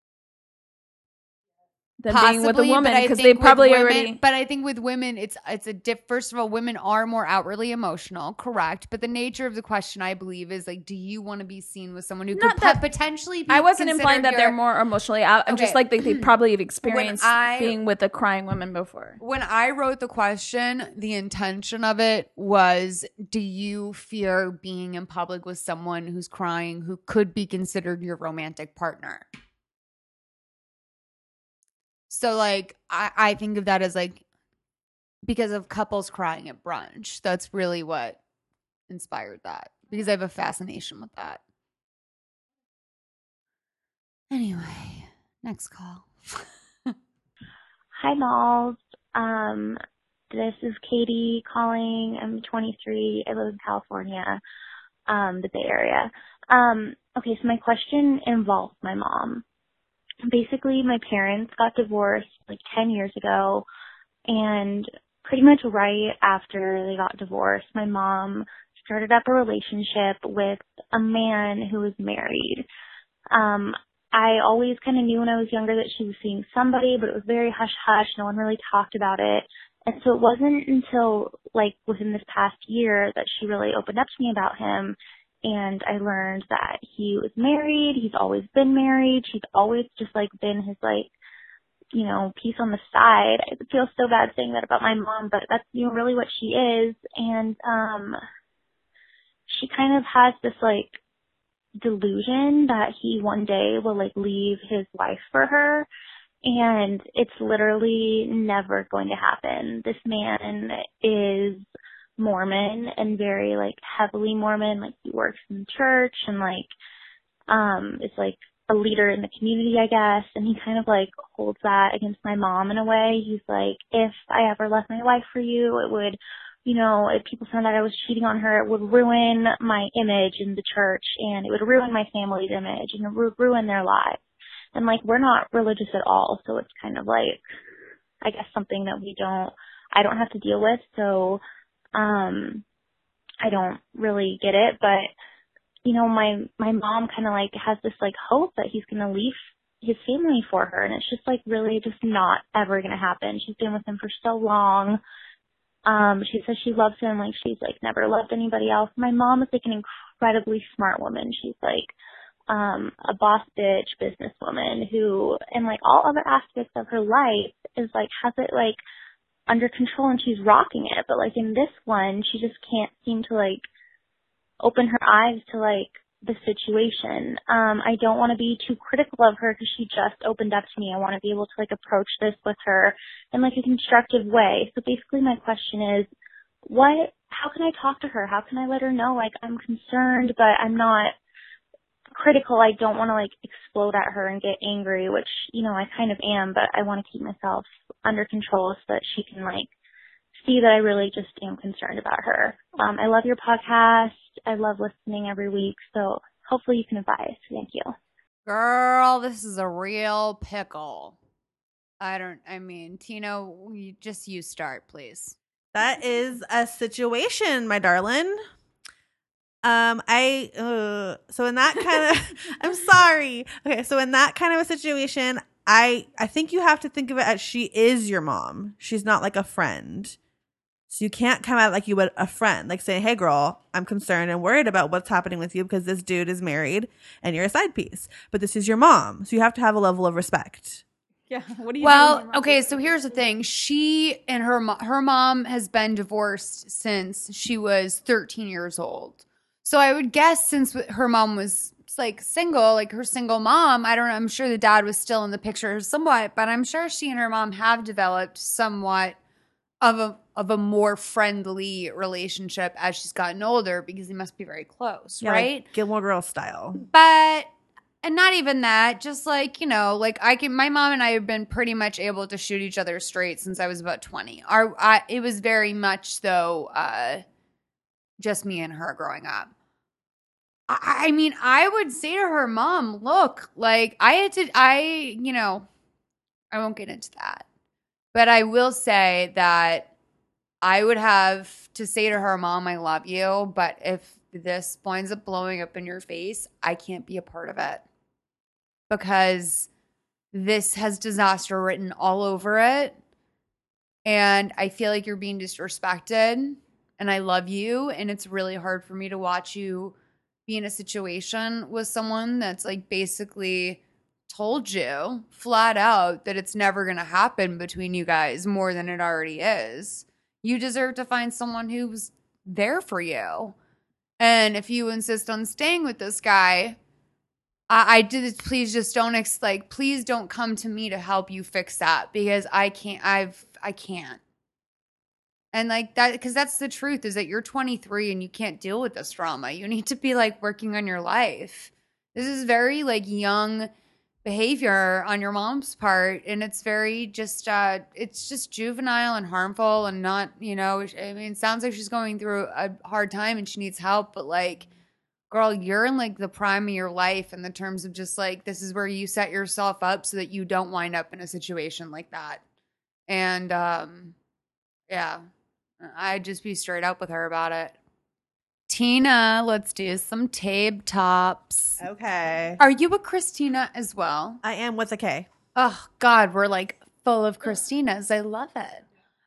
than being with a woman, because they probably already. But I think with women, it's a first of all, women are more outwardly emotional, correct? But the nature of the question, I believe, is like, do you want to be seen with someone who Not could that- potentially be I wasn't implying that considered they're more emotionally out. I'm just like they probably have experienced I- being with a crying woman before. When I wrote the question, the intention of it was, do you fear being in public with someone who's crying who could be considered your romantic partner? So, like, I think of that as, like, because of couples crying at brunch. That's really what inspired that, because I have a fascination with that. Anyway, next call. Hi, Malls. This is Katie calling. I'm 23. I live in California, the Bay Area. Okay, so my question involves my mom. Basically, my parents got divorced like 10 years ago, and pretty much right after they got divorced, my mom started up a relationship with a man who was married. I always kind of knew when I was younger that she was seeing somebody, but it was very hush-hush. No one really talked about it. And so it wasn't until like within this past year that she really opened up to me about him. And I learned that he was married. He's always been married. She's always just like been his like, you know, piece on the side. I feel so bad saying that about my mom, but that's, you know, really what she is. And she kind of has this like delusion that he one day will like leave his wife for her, and it's literally never going to happen. This man is Mormon and very like heavily Mormon. Like he works in church and like is like a leader in the community, I guess, and he kind of like holds that against my mom in a way. He's like, if I ever left my wife for you, it would, you know, if people found out I was cheating on her, it would ruin my image in the church, and it would ruin my family's image, and it would ruin their lives. And like, we're not religious at all, so it's kind of like, I guess something that I don't have to deal with, so I don't really get it. But, you know, my mom kind of like has this like hope that he's going to leave his family for her, and it's just like really just not ever going to happen. She's been with him for so long. She says she loves him like she's like never loved anybody else. My mom is like an incredibly smart woman. She's like a boss bitch businesswoman who, in like all other aspects of her life, is like has it like under control and she's rocking it. But like in this one, she just can't seem to like open her eyes to like the situation. I don't want to be too critical of her because she just opened up to me. I want to be able to like approach this with her in like a constructive way. So basically my question is, how can I talk to her? How can I let her know like I'm concerned, but I'm not critical. I don't want to like explode at her and get angry, which, you know, I kind of am, but I want to keep myself under control so that she can like see that I really just am concerned about her. I love your podcast. I love listening every week. So hopefully you can advise. Thank you. Girl, this is a real pickle. Tino, you start, please. That is a situation, my darling. So in that kind of, I'm sorry. Okay. So in that kind of a situation, I think you have to think of it as she is your mom. She's not like a friend. So you can't come out like you would a friend, like saying, hey girl, I'm concerned and worried about what's happening with you because this dude is married and you're a side piece, but this is your mom. So you have to have a level of respect. Yeah. What do you? Well, okay. So here's the thing. She and her mom has been divorced since she was 13 years old. So I would guess since her mom was like single, like her single mom, I don't know, I'm sure the dad was still in the picture somewhat, but I'm sure she and her mom have developed somewhat of a more friendly relationship as she's gotten older because they must be very close, Yeah, right? like Gilmore Girls style. But and not even that, just like, you know, like my mom and I have been pretty much able to shoot each other straight since I was about 20. It was very much though just me and her growing up. I mean, I would say to her mom, look, like I won't get into that. But I will say that I would have to say to her, Mom, I love you. But if this winds up blowing up in your face, I can't be a part of it. Because this has disaster written all over it. And I feel like you're being disrespected. And I love you. And it's really hard for me to watch you be in a situation with someone that's like basically told you flat out that it's never going to happen between you guys more than it already is. You deserve to find someone who's there for you. And if you insist on staying with this guy, I did. Please just don't please don't come to me to help you fix that because I can't. I can't. And like that, because that's the truth is that you're 23 and you can't deal with this trauma. You need to be like working on your life. This is very like young behavior on your mom's part, and it's very just it's just juvenile and harmful and not, you know, I mean, it sounds like she's going through a hard time and she needs help, but like, girl, you're in like the prime of your life in the terms of just like this is where you set yourself up so that you don't wind up in a situation like that. And yeah, I'd just be straight up with her about it. Tina, let's do some tape tops. Okay. Are you a Christina as well? I am with a K. Oh, God, we're like full of Christinas. I love it.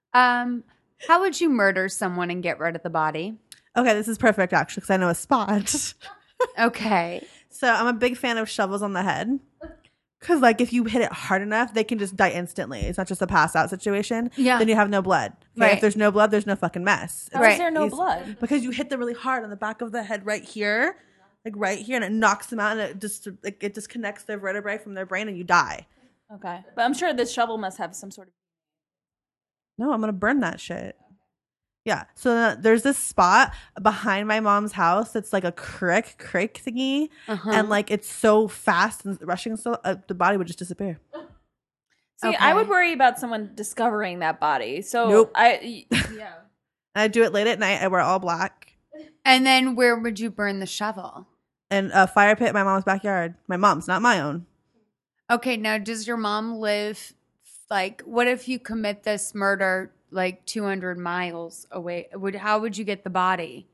How would you murder someone and get rid of the body? Okay, this is perfect actually because I know a spot. Okay. So I'm a big fan of shovels on the head. Because, like, if you hit it hard enough, they can just die instantly. It's not just a pass-out situation. Yeah. Then you have no blood. Okay? Right. If there's no blood, there's no fucking mess. How Right. is there no blood? Because you hit them really hard on the back of the head right here. Like, right here. And it knocks them out. And it just, like, it disconnects their vertebrae from their brain and you die. Okay. But I'm sure this shovel must have some sort of... No, I'm going to burn that shit. Yeah. So there's this spot behind my mom's house that's like a creek thingy. Uh-huh. And, like, it's so fast and rushing, so the body would just disappear. See, Okay. I would worry about someone discovering that body. So Nope. yeah. And I do it late at night. I wear all black. And then where would you burn the shovel? And a fire pit in my mom's backyard. My mom's, not my own. Okay, now does your mom live, like, what if you commit this murder like 200 miles away? How would you get the body?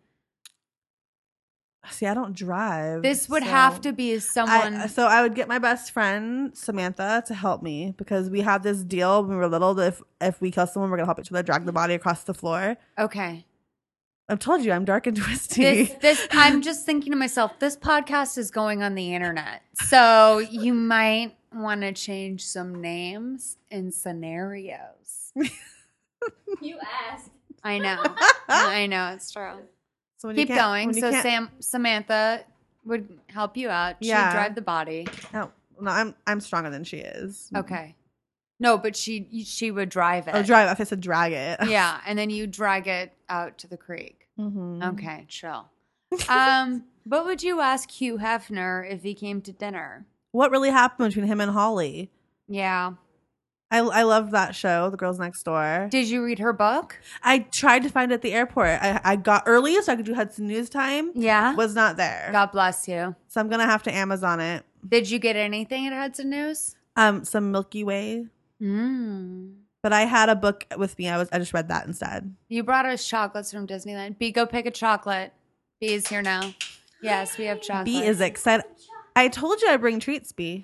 See, I don't drive. This would so have to be someone. So I would get my best friend Samantha to help me because we had this deal when we were little that if we kill someone, we're gonna help each other drag the body across the floor. Okay. I've told you I'm dark and twisty. This I'm just thinking to myself, this podcast is going on the internet. So you might want to change some names and scenarios. You asked. I know, it's true. So when you Keep can't- going. when you So can't- Samantha would help you out. She'd Yeah. drive the body. No, I'm stronger than she is. Okay. No, but she would drive it. Oh, drive. I said drag it. Yeah, and then you drag it out to the creek. Mm-hmm. Okay, chill. What would you ask Hugh Hefner if he came to dinner? What really happened between him and Holly? Yeah. I loved that show, The Girls Next Door. Did you read her book? I tried to find it at the airport. I got early so I could do Hudson News Time. Yeah. Was not there. God bless you. So I'm gonna have to Amazon it. Did you get anything at Hudson News? Some Milky Way. Mm. But I had a book with me. I just read that instead. You brought us chocolates from Disneyland. B, go pick a chocolate. B is here now. Yes, we have chocolate. B is excited. I told you I bring treats, B.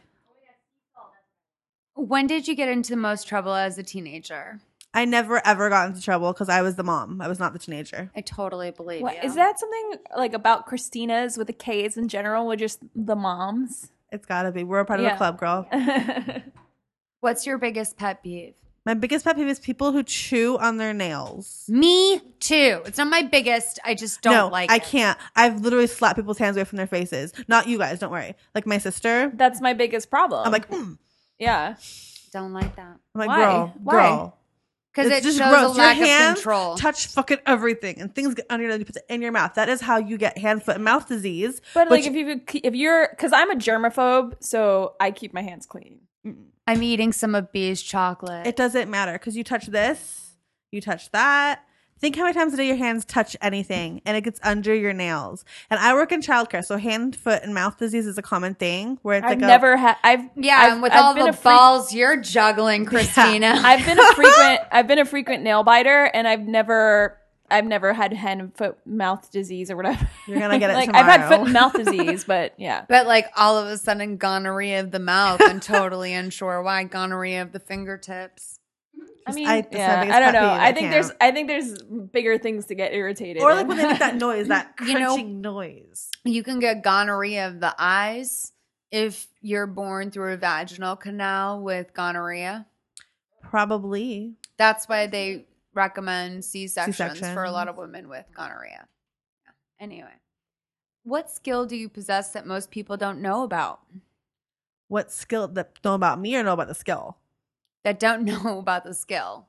When did you get into the most trouble as a teenager? I never ever got into trouble because I was the mom. I was not the teenager. I totally believe What, you. is that something like about Christina's with the K's in general? With just the moms? It's gotta be. We're a part of Yeah. the club, girl. What's your biggest pet peeve? My biggest pet peeve is people who chew on their nails. Me too. It's not my biggest. I just don't like I it. can't. I've literally slapped people's hands away from their faces. Not you guys, don't worry. Like my sister. That's my biggest problem. I'm like, yeah. Don't like that. I'm like, Why? girl. Why? Because It's it just shows gross. a lack Your hands of control. touch fucking everything, and things get under your, you put it in your mouth. That is how you get hand, foot, and mouth disease. But which- like if you're because I'm a germaphobe, so I keep my hands clean. I'm eating some of B's chocolate. it doesn't matter because you touch this, you touch that. Think how many times a day your hands touch anything, and it gets under your nails. And I work in childcare, so hand, foot, and mouth disease is a common thing. Where it's I've like never had. and with all the balls you're juggling, Christina. I've been a frequent nail biter, and I've never had hand, foot, mouth disease or whatever. You're gonna get it like tomorrow. I've had foot and mouth disease, but yeah. But like all of a sudden gonorrhea of the mouth and totally unsure why gonorrhea of the fingertips. I mean, that's my yeah, biggest I don't pet know. peeve. I think there's bigger things to get irritated. Or like in. when they make that noise, that You know- crunching noise. You can get gonorrhea of the eyes if you're born through a vaginal canal with gonorrhea. Probably. That's why they recommend C-sections C-section. for a lot of women with gonorrhea. Yeah. Anyway, what skill do you possess that most people don't know about? What skill that know about me or know about the skill? That don't know about the skill.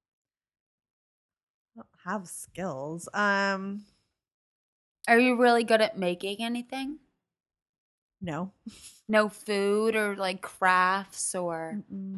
I don't have skills. Are you really good at making anything? No. No food or like crafts or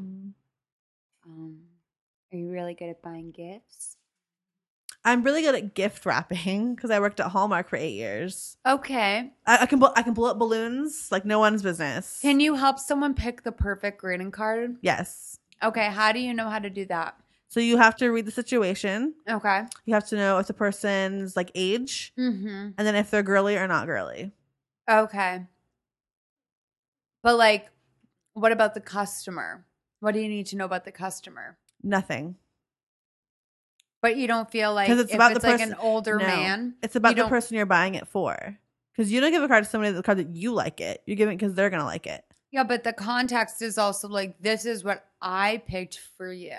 are you really good at buying gifts? I'm really good at gift wrapping because I worked at Hallmark for 8 years. Okay. I can blow up balloons like no one's business. Can you help someone pick the perfect greeting card? Yes. Okay, how do you know how to do that? So you have to read the situation. Okay. You have to know if the person's like age, Mm-hmm. and then if they're girly or not girly. Okay. But like, what about the customer? What do you need to know about the customer? Nothing. But you don't feel like 'Cause if it's about it's the like person- an older No. man. It's about you the don't- person you're buying it for. Because you don't give a card to somebody the card that you like it. You give it because they're gonna like it. Yeah, but the context is also like, this is what I picked for you.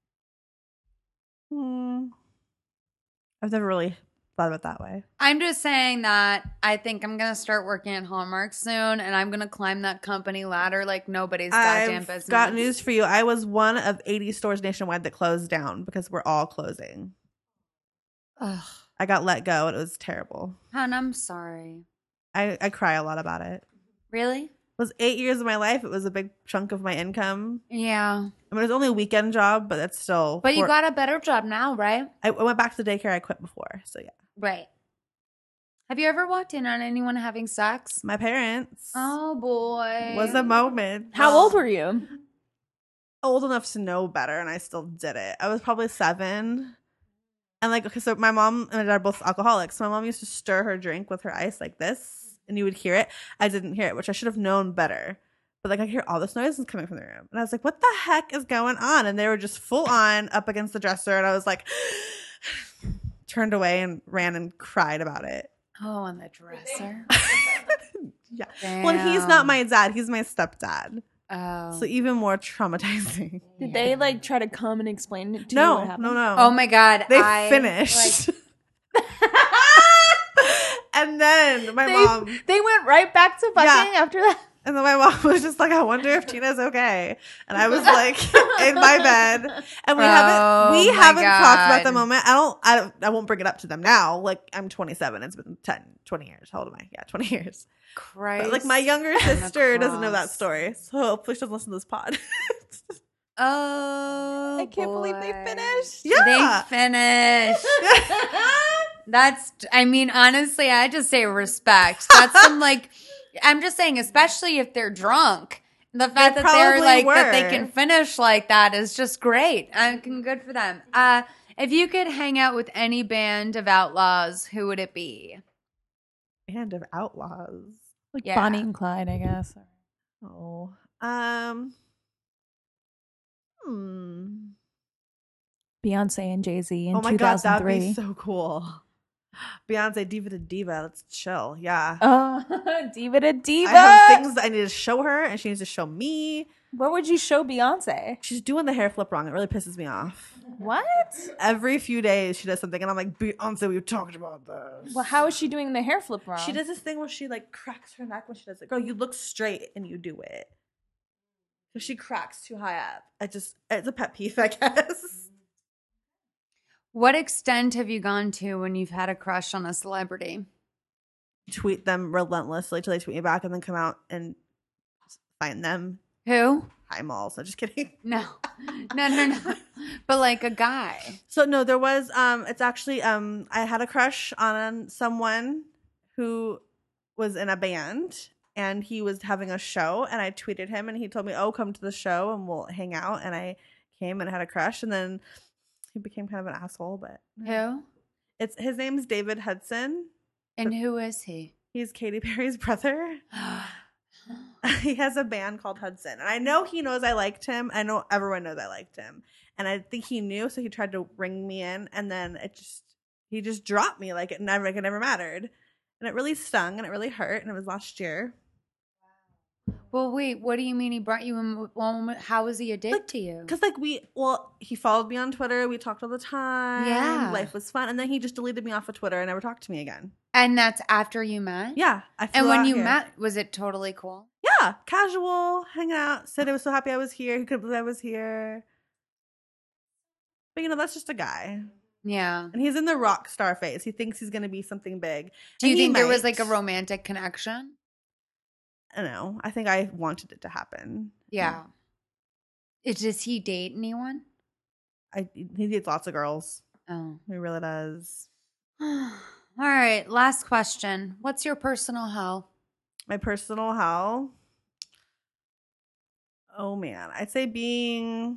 I've never really thought of it that way. I'm just saying that I think I'm going to start working at Hallmark soon and I'm going to climb that company ladder like nobody's goddamn I've business. got news for you. I was one of 80 stores nationwide that closed down because we're all closing. Ugh. I got let go and it was terrible. Hon, I'm sorry. I cry a lot about it. Really? It was 8 years of my life. It was a big chunk of my income. Yeah. I mean, it was only a weekend job, but that's still. But you got a better job now, right? I went back to the daycare I quit before. So yeah. Right. Have you ever walked in on anyone having sex? My parents. Oh, boy. Was a moment. How old were you? Old enough to know better, and I still did it. I was probably 7. And like, okay, so my mom and my dad are both alcoholics. So my mom used to stir her drink with her ice like this, and you would hear it. I didn't hear it, which I should have known better. But like, I hear all this noises coming from the room, and I was like, "What the heck is going on?" And they were just full on up against the dresser, and I was like, turned away and ran and cried about it. Oh, on the dresser. Yeah. Damn. Well, he's not my dad; he's my stepdad. Oh. So even more traumatizing. Did they like try to come and explain it to you? What No, happened? no. Oh my God. They finished. And then my mom, They went right back to fucking after that. and then my mom was just like, "I wonder if Tina's okay." And I was like, in my bed, and we Oh haven't my talked about the God. moment. I won't bring it up to them now. Like, I'm 27. It's been 20 years. How old am I? Yeah, 20 years. Christ. But like my younger on the sister doesn't know that cross. story, so hopefully she doesn't listen to this pod. Oh, I can't believe they boy. finished. Yeah. They finished. I mean, honestly, I just say respect. That's some like, I'm just saying, especially if they're drunk. The fact that they're probably like, that they were. can finish like that is just great. Good for them. If you could hang out with any band of outlaws, who would it be? Band of outlaws. Like Yeah. Bonnie and Clyde, I guess. Oh. Beyonce and Jay-Z in Oh my god, that'd 2003. be so cool. Beyonce, diva to diva. Let's chill. Yeah. Diva to diva. I have things that I need to show her, and she needs to show me. What would you show Beyonce? She's doing the hair flip wrong. It really pisses me off. What? Every few days she does something, and I'm like, Beyonce, we talked about this. Well, how is she doing the hair flip wrong? She does this thing where she like cracks her neck when she does it. Girl, you look straight and you do it. So she cracks too high up. It's a pet peeve, I guess. What extent have you gone to when you've had a crush on a celebrity? Tweet them relentlessly till they tweet me back, and then come out and find them. Who? Hi, Malls. I'm just kidding. No. But like a guy. So no, there was it's actually I had a crush on someone who was in a band, and he was having a show, and I tweeted him, and he told me, "Oh, come to the show and we'll hang out." And I came and had a crush, and then he became kind of an asshole, but Who? his name's David Hudson. And who is he? He's Katy Perry's brother. He has a band called Hudson, and I know he knows I liked him. I know everyone knows I liked him, and I think he knew, so he tried to ring me in, and then he just dropped me like it never mattered, and it really stung and it really hurt, and it was last year. Well, wait, what do you mean he brought you in? Well, how was he a dick to you? Because he followed me on Twitter. We talked all the time. Yeah. Life was fun, and then he just deleted me off of Twitter and never talked to me again. And that's after you met? Yeah. And when you met, was it totally cool? Yeah, casual, hanging out. Said I was so happy I was here. He couldn't believe I was here. But that's just a guy. Yeah. And he's in the rock star phase. He thinks he's going to be something big. Do you think there was like a romantic connection? I don't know. I think I wanted it to happen. Yeah. Does he date anyone? He dates lots of girls. Oh. He really does. All right. Last question. What's your personal hell? My personal hell? Oh, man. I'd say being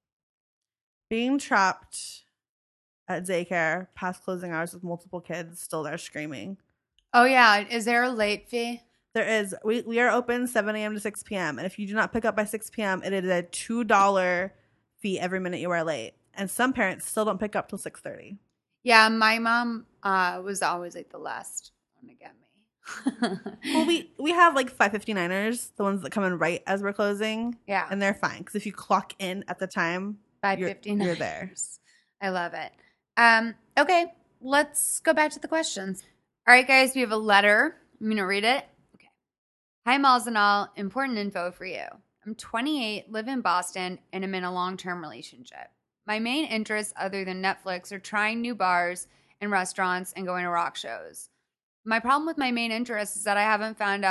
trapped at daycare past closing hours with multiple kids still there screaming. Oh, yeah. Is there a late fee? There is. We are open 7 a.m. to 6 p.m. And if you do not pick up by 6 p.m., it is a $2 fee every minute you are late. And some parents still don't pick up till 6:30. Yeah, my mom was always like the last one to get me. Well, we have like 5:59ers, the ones that come in right as we're closing. Yeah. And they're fine because if you clock in at the time, 5:59. You're there. I love it. Okay, let's go back to the questions. All right, guys, we have a letter. I'm going to read it. Okay. Hi, Malls and all. Important info for you. I'm 28, live in Boston, and I'm in a long-term relationship. My main interests, other than Netflix, are trying new bars and restaurants and going to rock shows. My problem with my main interests is that I haven't found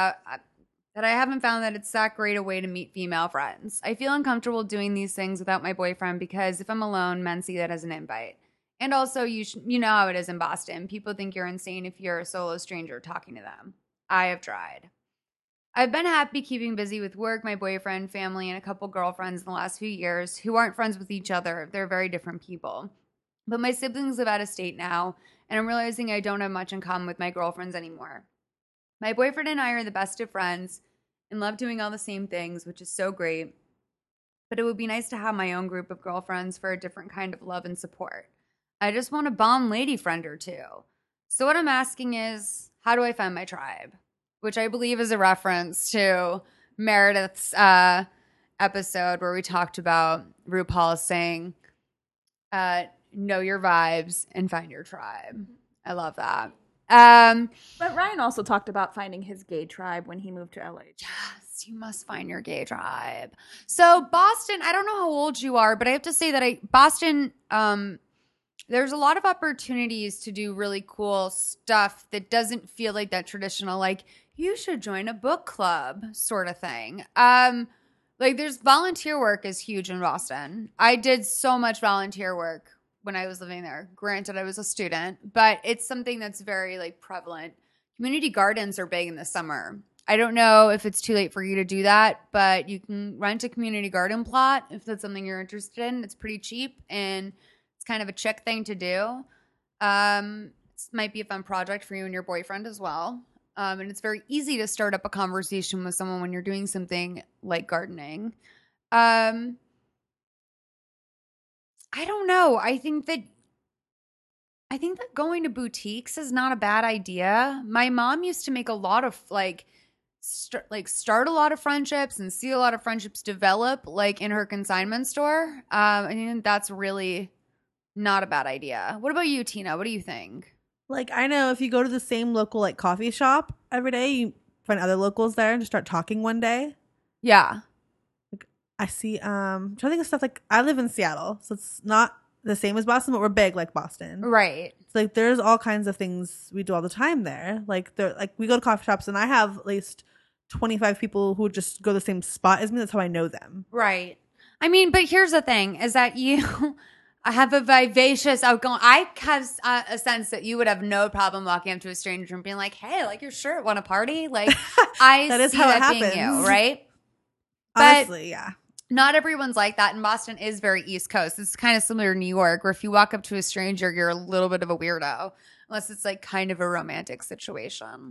that it's that great a way to meet female friends. I feel uncomfortable doing these things without my boyfriend because if I'm alone, men see that as an invite. And also, you know how it is in Boston. People think you're insane if you're a solo stranger talking to them. I have tried. I've been happy keeping busy with work, my boyfriend, family, and a couple girlfriends in the last few years who aren't friends with each other. They're very different people. But my siblings live out of state now, and I'm realizing I don't have much in common with my girlfriends anymore. My boyfriend and I are the best of friends and love doing all the same things, which is so great. But it would be nice to have my own group of girlfriends for a different kind of love and support. I just want a bomb lady friend or two. So what I'm asking is, how do I find my tribe? Which I believe is a reference to Meredith's episode where we talked about RuPaul saying, know your vibes and find your tribe. I love that. But Ryan also talked about finding his gay tribe when he moved to LA. Yes, you must find your gay tribe. So Boston, I don't know how old you are, but I have to say that Boston, there's a lot of opportunities to do really cool stuff that doesn't feel like that traditional, like, you should join a book club sort of thing. Like, there's volunteer work is huge in Boston. I did so much volunteer work when I was living there. Granted, I was a student, but it's something that's very, like, prevalent. Community gardens are big in the summer. I don't know if it's too late for you to do that, but you can rent a community garden plot if that's something you're interested in. It's pretty cheap, and it's kind of a chick thing to do. This might be a fun project for you and your boyfriend as well. And it's very easy to start up a conversation with someone when you're doing something like gardening. I don't know. I think that going to boutiques is not a bad idea. My mom used to make a lot of like start a lot of friendships and see a lot of friendships develop, like in her consignment store. I think that's really not a bad idea. What about you, Tina? What do you think? Like, I know if you go to the same local like coffee shop every day, you find other locals there and just start talking one day. Yeah. Like, I see. I'm trying to think of stuff. Like, I live in Seattle, so it's not the same as Boston, but we're big like Boston. Right. It's like there's all kinds of things we do all the time there. Like, we go to coffee shops, and I have at least 25 people who just go to the same spot as me. That's how I know them. Right. I mean, but here's the thing: is that you have a vivacious, outgoing. I have a sense that you would have no problem walking up to a stranger and being like, "Hey, like your shirt, want to party?" Like, I That is see how it that being happens. you, right? Honestly, yeah. Not everyone's like that, and Boston is very East Coast. It's kind of similar to New York, where if you walk up to a stranger, you're a little bit of a weirdo, unless it's like kind of a romantic situation.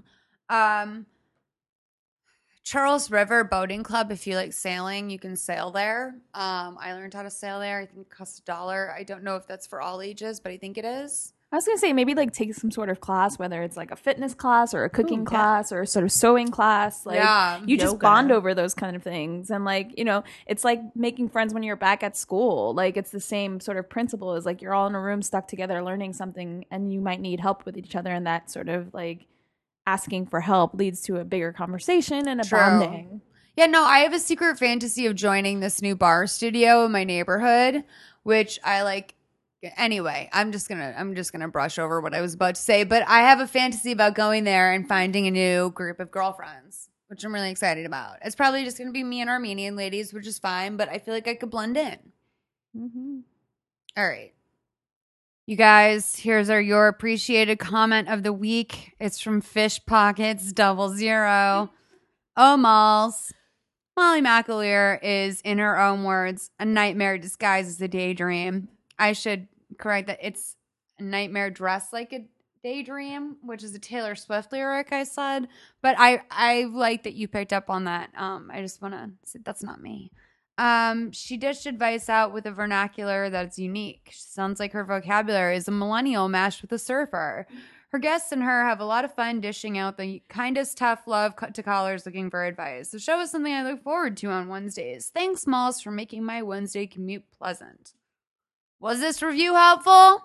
Charles River Boating Club, if you like sailing, you can sail there. I learned how to sail there. I think it costs $1. I don't know if that's for all ages, but I think it is. I was going to say maybe like take some sort of class, whether it's like a fitness class or a cooking class or a sort of sewing class. Like you just bond over those kind of things. And like, you know, it's like making friends when you're back at school. Like it's the same sort of principle as like you're all in a room stuck together learning something and you might need help with each other. And that sort of like asking for help leads to a bigger conversation and a bonding. Yeah, no, I have a secret fantasy of joining this new bar studio in my neighborhood, which I like. Anyway, I'm just gonna brush over what I was about to say, but I have a fantasy about going there and finding a new group of girlfriends, which I'm really excited about. It's probably just gonna be me and Armenian ladies, which is fine, but I feel like I could blend in. Mm-hmm. All right, you guys, here's your appreciated comment of the week. It's from Fish Pockets 00. Oh, Malls. Molly McAleer is, in her own words, a nightmare disguised as a daydream. I should correct that it's a nightmare dressed like a daydream, which is a Taylor Swift lyric I said. But I like that you picked up on that. I just want to say that's not me. She dished advice out with a vernacular that's unique. She sounds like her vocabulary is a millennial mashed with a surfer. Her guests and her have a lot of fun dishing out the kindest tough love to callers looking for advice. The show is something I look forward to on Wednesdays. Thanks, Malls, for making my Wednesday commute pleasant. Was this review helpful?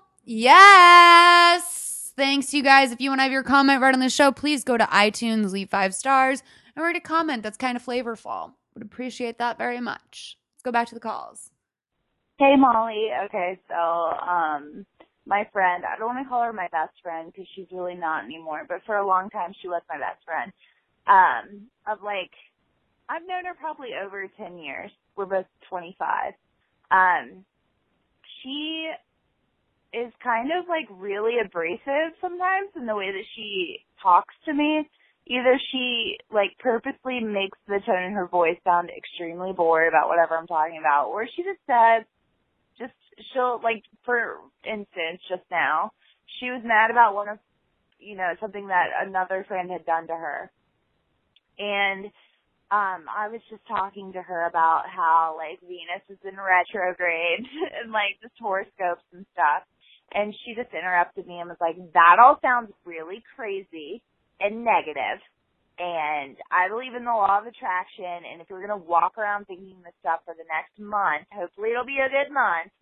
Yes! Thanks, you guys. If you want to have your comment right on the show, please go to iTunes, leave 5 stars, and write a comment that's kind of flavorful. Would appreciate that very much. Let's go back to the calls. Hey, Molly. Okay, so my friend, I don't want to call her my best friend because she's really not anymore, but for a long time she was my best friend. I've known her probably over 10 years. We're both 25. She is kind of like really abrasive sometimes in the way that she talks to me. Either she like purposely makes the tone in her voice sound extremely bored about whatever I'm talking about, or she just says, she'll like, for instance, just now, she was mad about something that another friend had done to her. And I was just talking to her about how, like, Venus is in retrograde and, like, just horoscopes and stuff. And she just interrupted me and was like, that all sounds really crazy and negative. And I believe in the law of attraction. And if you're going to walk around thinking this stuff for the next month, hopefully it'll be a good month,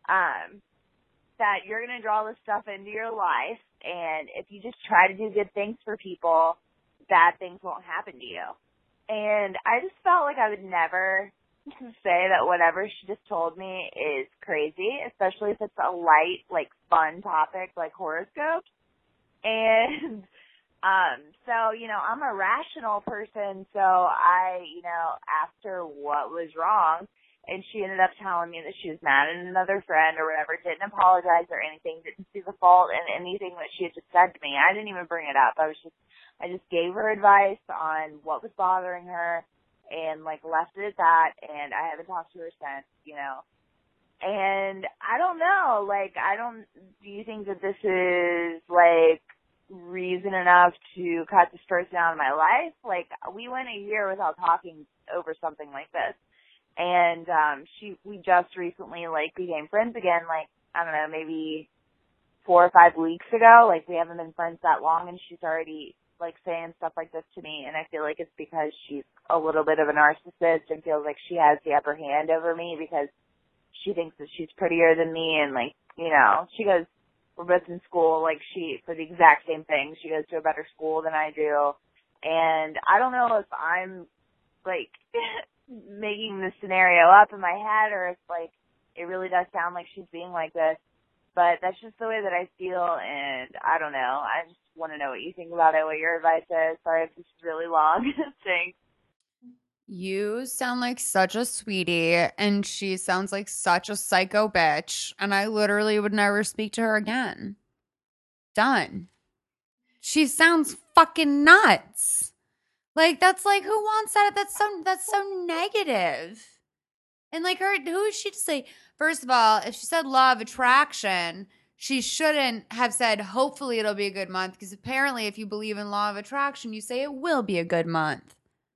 that you're going to draw this stuff into your life. And if you just try to do good things for people, bad things won't happen to you. And I just felt like I would never say that whatever she just told me is crazy, especially if it's a light, like, fun topic like horoscopes. And so, I'm a rational person, so I, asked her what was wrong, and she ended up telling me that she was mad at another friend or whatever, didn't apologize or anything, didn't see the fault in anything that she had just said to me. I didn't even bring it up. I just gave her advice on what was bothering her and, like, left it at that, and I haven't talked to her since, And I don't know, like, do you think that this is, like, reason enough to cut this person out of my life? Like, we went a year without talking over something like this. And we just recently, like, became friends again, like, I don't know, maybe 4 or 5 weeks ago. Like, we haven't been friends that long, and she's already like saying stuff like this to me, and I feel like it's because she's a little bit of a narcissist and feels like she has the upper hand over me because she thinks that she's prettier than me, and like, you know, she goes, we're both in school, like for the exact same thing. She goes to a better school than I do, and I don't know if I'm like making the scenario up in my head or if like it really does sound like she's being like this, but that's just the way that I feel, and I don't know. I just want to know what you think about it, what your advice is. Sorry if this is really long. Thanks. You sound like such a sweetie, and she sounds like such a psycho bitch, and I literally would never speak to her again. Done. She sounds fucking nuts. Like, that's like, who wants that? That's so negative. And like, who is she to say? First of all, if she said law of attraction, she shouldn't have said, hopefully it'll be a good month, because apparently if you believe in law of attraction, you say it will be a good month.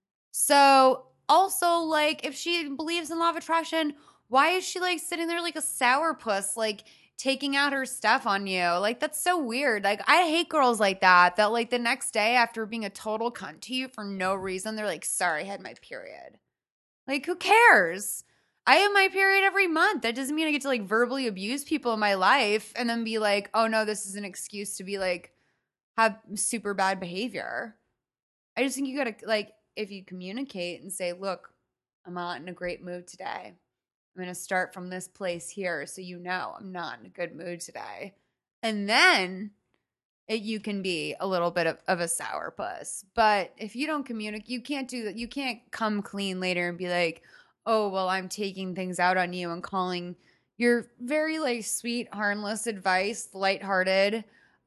So also, like, if she believes in law of attraction, why is she like sitting there like a sourpuss, like taking out her stuff on you? Like, that's so weird. Like, I hate girls like that like the next day after being a total cunt to you for no reason, they're like, sorry, I had my period. Like, who cares? I have my period every month. That doesn't mean I get to like verbally abuse people in my life and then be like, oh no, this is an excuse to be like, have super bad behavior. I just think you gotta, like, if you communicate and say, look, I'm not in a great mood today. I'm going to start from this place here so you know I'm not in a good mood today. And then you can be a little bit of a sourpuss. But if you don't communicate, you can't do that. You can't come clean later and be like, oh, well, I'm taking things out on you and calling your very like sweet, harmless advice, lighthearted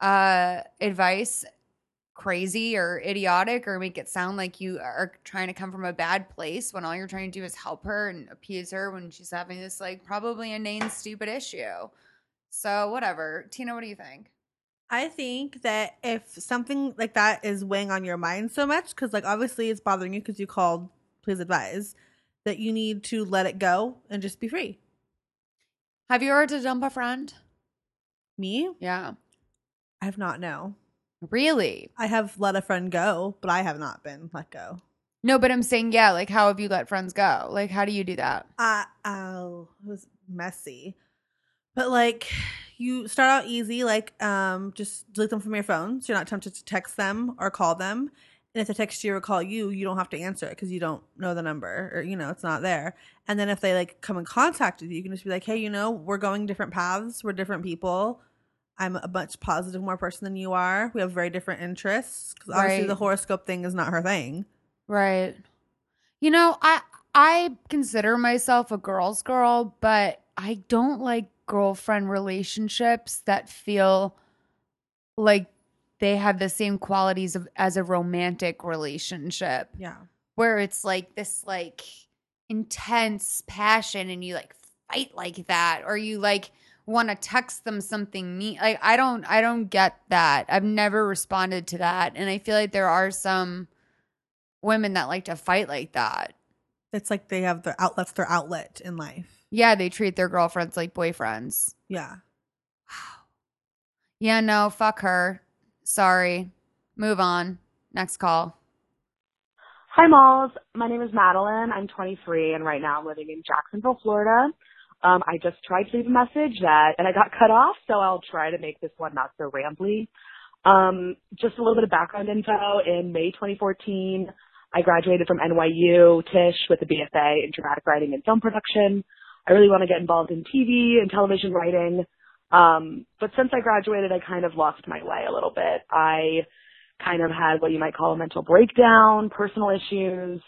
advice crazy or idiotic, or make it sound like you are trying to come from a bad place when all you're trying to do is help her and appease her when she's having this like probably inane, stupid issue. So whatever. Tina, what do you think? I think that if something like that is weighing on your mind so much, because like obviously it's bothering you because you called, please advise, that you need to let it go and just be free. Have you ever had to dump a friend? Me? Yeah. I have not, no. Really? I have let a friend go, but I have not been let go. No, but I'm saying, yeah, like how have you let friends go? Like, how do you do that? It was messy. But like you start out easy, like just delete them from your phone so you're not tempted to text them or call them. And if they text you or call you, you don't have to answer it because you don't know the number or, you know, it's not there. And then if they like come in contact with you, you can just be like, hey, you know, we're going different paths. We're different people. I'm a much positive, more person than you are. We have very different interests because obviously the horoscope thing is not her thing. Right. You know, I consider myself a girl's girl, but I don't like girlfriend relationships that feel like they have the same qualities as a romantic relationship. Yeah. Where it's like this like intense passion and you like fight like that, or you like want to text them something mean. Like I don't get that. I've never responded to that. And I feel like there are some women that like to fight like that. It's like they have their outlet in life. Yeah, they treat their girlfriends like boyfriends. Yeah. Wow. Yeah, no, fuck her. Sorry. Move on. Next call. Hi, Malls. My name is Madeline. I'm 23, and right now I'm living in Jacksonville, Florida. I just tried to leave a message and I got cut off, so I'll try to make this one not so rambly. Just a little bit of background info. In May 2014, I graduated from NYU Tisch with a BFA in dramatic writing and film production. I really want to get involved in TV and television writing. But since I graduated, I kind of lost my way a little bit. I kind of had what you might call a mental breakdown, personal issues,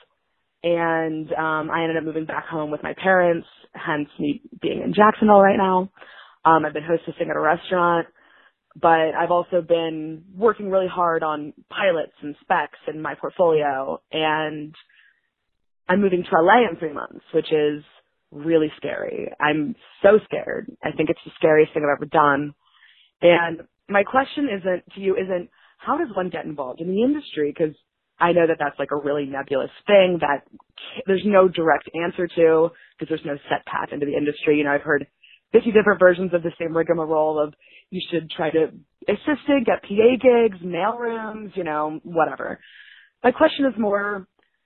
and I ended up moving back home with my parents, hence me being in Jacksonville right now. I've been hostessing at a restaurant, but I've also been working really hard on pilots and specs in my portfolio, and I'm moving to LA in 3 months, which is really scary. I'm so scared. I think it's the scariest thing I've ever done. And my question isn't how does one get involved in the industry? Because I know that that's like a really nebulous thing that there's no direct answer to because there's no set path into the industry. You know, I've heard 50 different versions of the same rigmarole of you should try to assistant, get PA gigs, mail rooms, whatever. My question is more,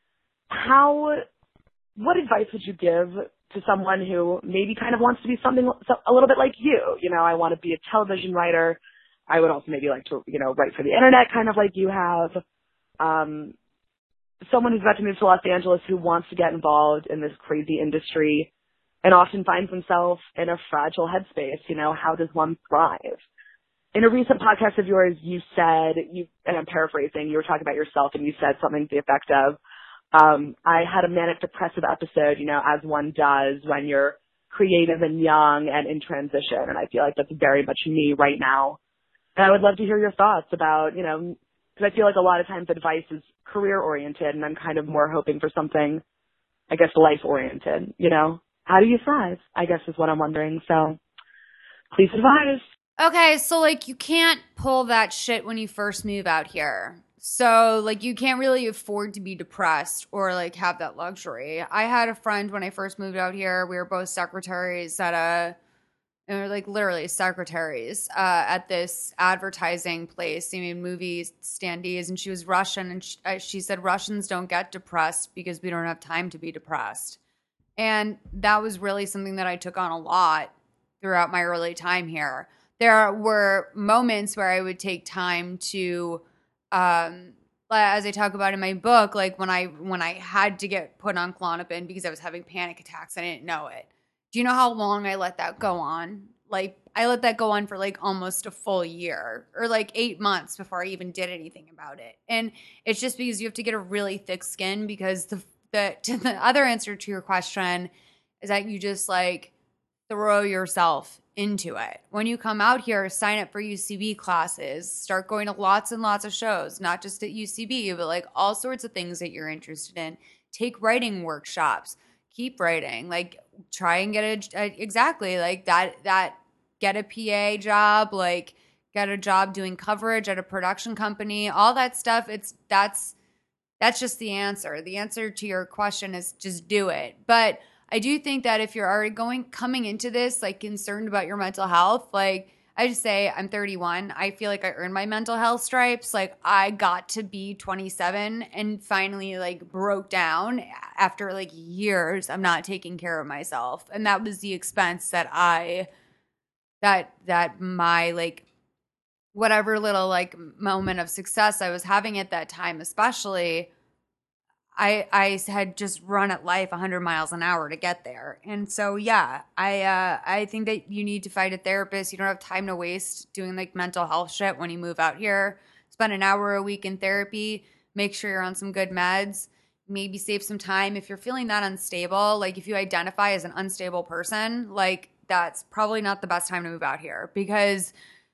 what advice would you give to someone who maybe kind of wants to be something a little bit like you? I want to be a television writer. I would also maybe like to, write for the internet kind of like you have. Someone who's about to move to Los Angeles who wants to get involved in this crazy industry and often finds themselves in a fragile headspace. How does one thrive? In a recent podcast of yours, you said, and I'm paraphrasing, you were talking about yourself and you said something to the effect of, I had a manic depressive episode, as one does when you're creative and young and in transition. And I feel like that's very much me right now. And I would love to hear your thoughts about, because I feel like a lot of times advice is career oriented and I'm kind of more hoping for something, I guess, life oriented, How do you thrive? I guess is what I'm wondering. So please advise. Okay, so you can't pull that shit when you first move out here. So you can't really afford to be depressed or have that luxury. I had a friend when I first moved out here. We were both secretaries and we're literally secretaries at this advertising place. They made movie standees, and she was Russian, and she said Russians don't get depressed because we don't have time to be depressed. And that was really something that I took on a lot throughout my early time here. There were moments where I would take time to, as I talk about in my book, when I had to get put on Klonopin because I was having panic attacks, I didn't know it. Do you know how long I let that go on? I let that go on for almost a full year or 8 months before I even did anything about it. And it's just because you have to get a really thick skin, because the other answer to your question is that you just throw yourself into it. When you come out here, sign up for UCB classes, start going to lots and lots of shows, not just at UCB, but all sorts of things that you're interested in. Take writing workshops, keep writing, try and get get a PA job, get a job doing coverage at a production company, all that stuff. That's just the answer. The answer to your question is just do it. But I do think that if you're already coming into this, concerned about your mental health, I just say I'm 31. I feel like I earned my mental health stripes. I got to be 27 and finally broke down after years of not taking care of myself. And that was the expense that my whatever little moment of success I was having at that time, especially, I had just run at life 100 miles an hour to get there. And so, yeah, I think that you need to find a therapist. You don't have time to waste doing mental health shit when you move out here. Spend an hour a week in therapy. Make sure you're on some good meds. Maybe save some time. If you're feeling that unstable, if you identify as an unstable person, that's probably not the best time to move out here, because,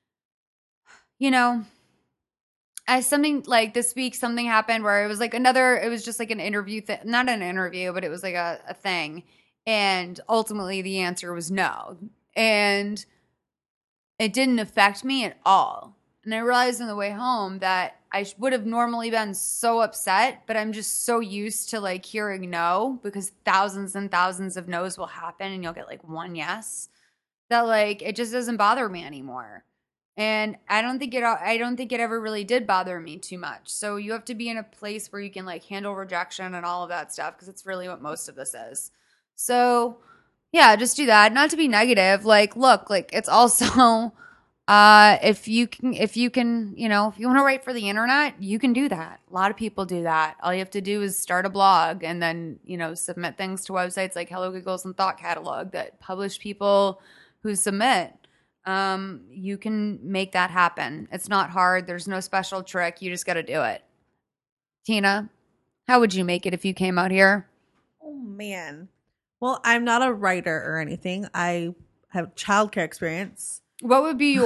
as something this week, something happened where it was it was just an interview thing, not an interview, but it was a thing. And ultimately the answer was no. And it didn't affect me at all. And I realized on the way home that I would have normally been so upset, but I'm just so used to hearing no, because thousands and thousands of no's will happen and you'll get one yes, that it just doesn't bother me anymore. And I don't think it ever really did bother me too much. So you have to be in a place where you can handle rejection and all of that stuff, because it's really what most of this is. So yeah, just do that. Not to be negative. Look, it's also if you can, if you want to write for the internet, you can do that. A lot of people do that. All you have to do is start a blog and then, submit things to websites like Hello Giggles and Thought Catalog that publish people who submit. You can make that happen. It's not hard. There's no special trick. You just got to do it. Tina, how would you make it if you came out here? Oh, man. Well, I'm not a writer or anything. I have childcare experience. What would be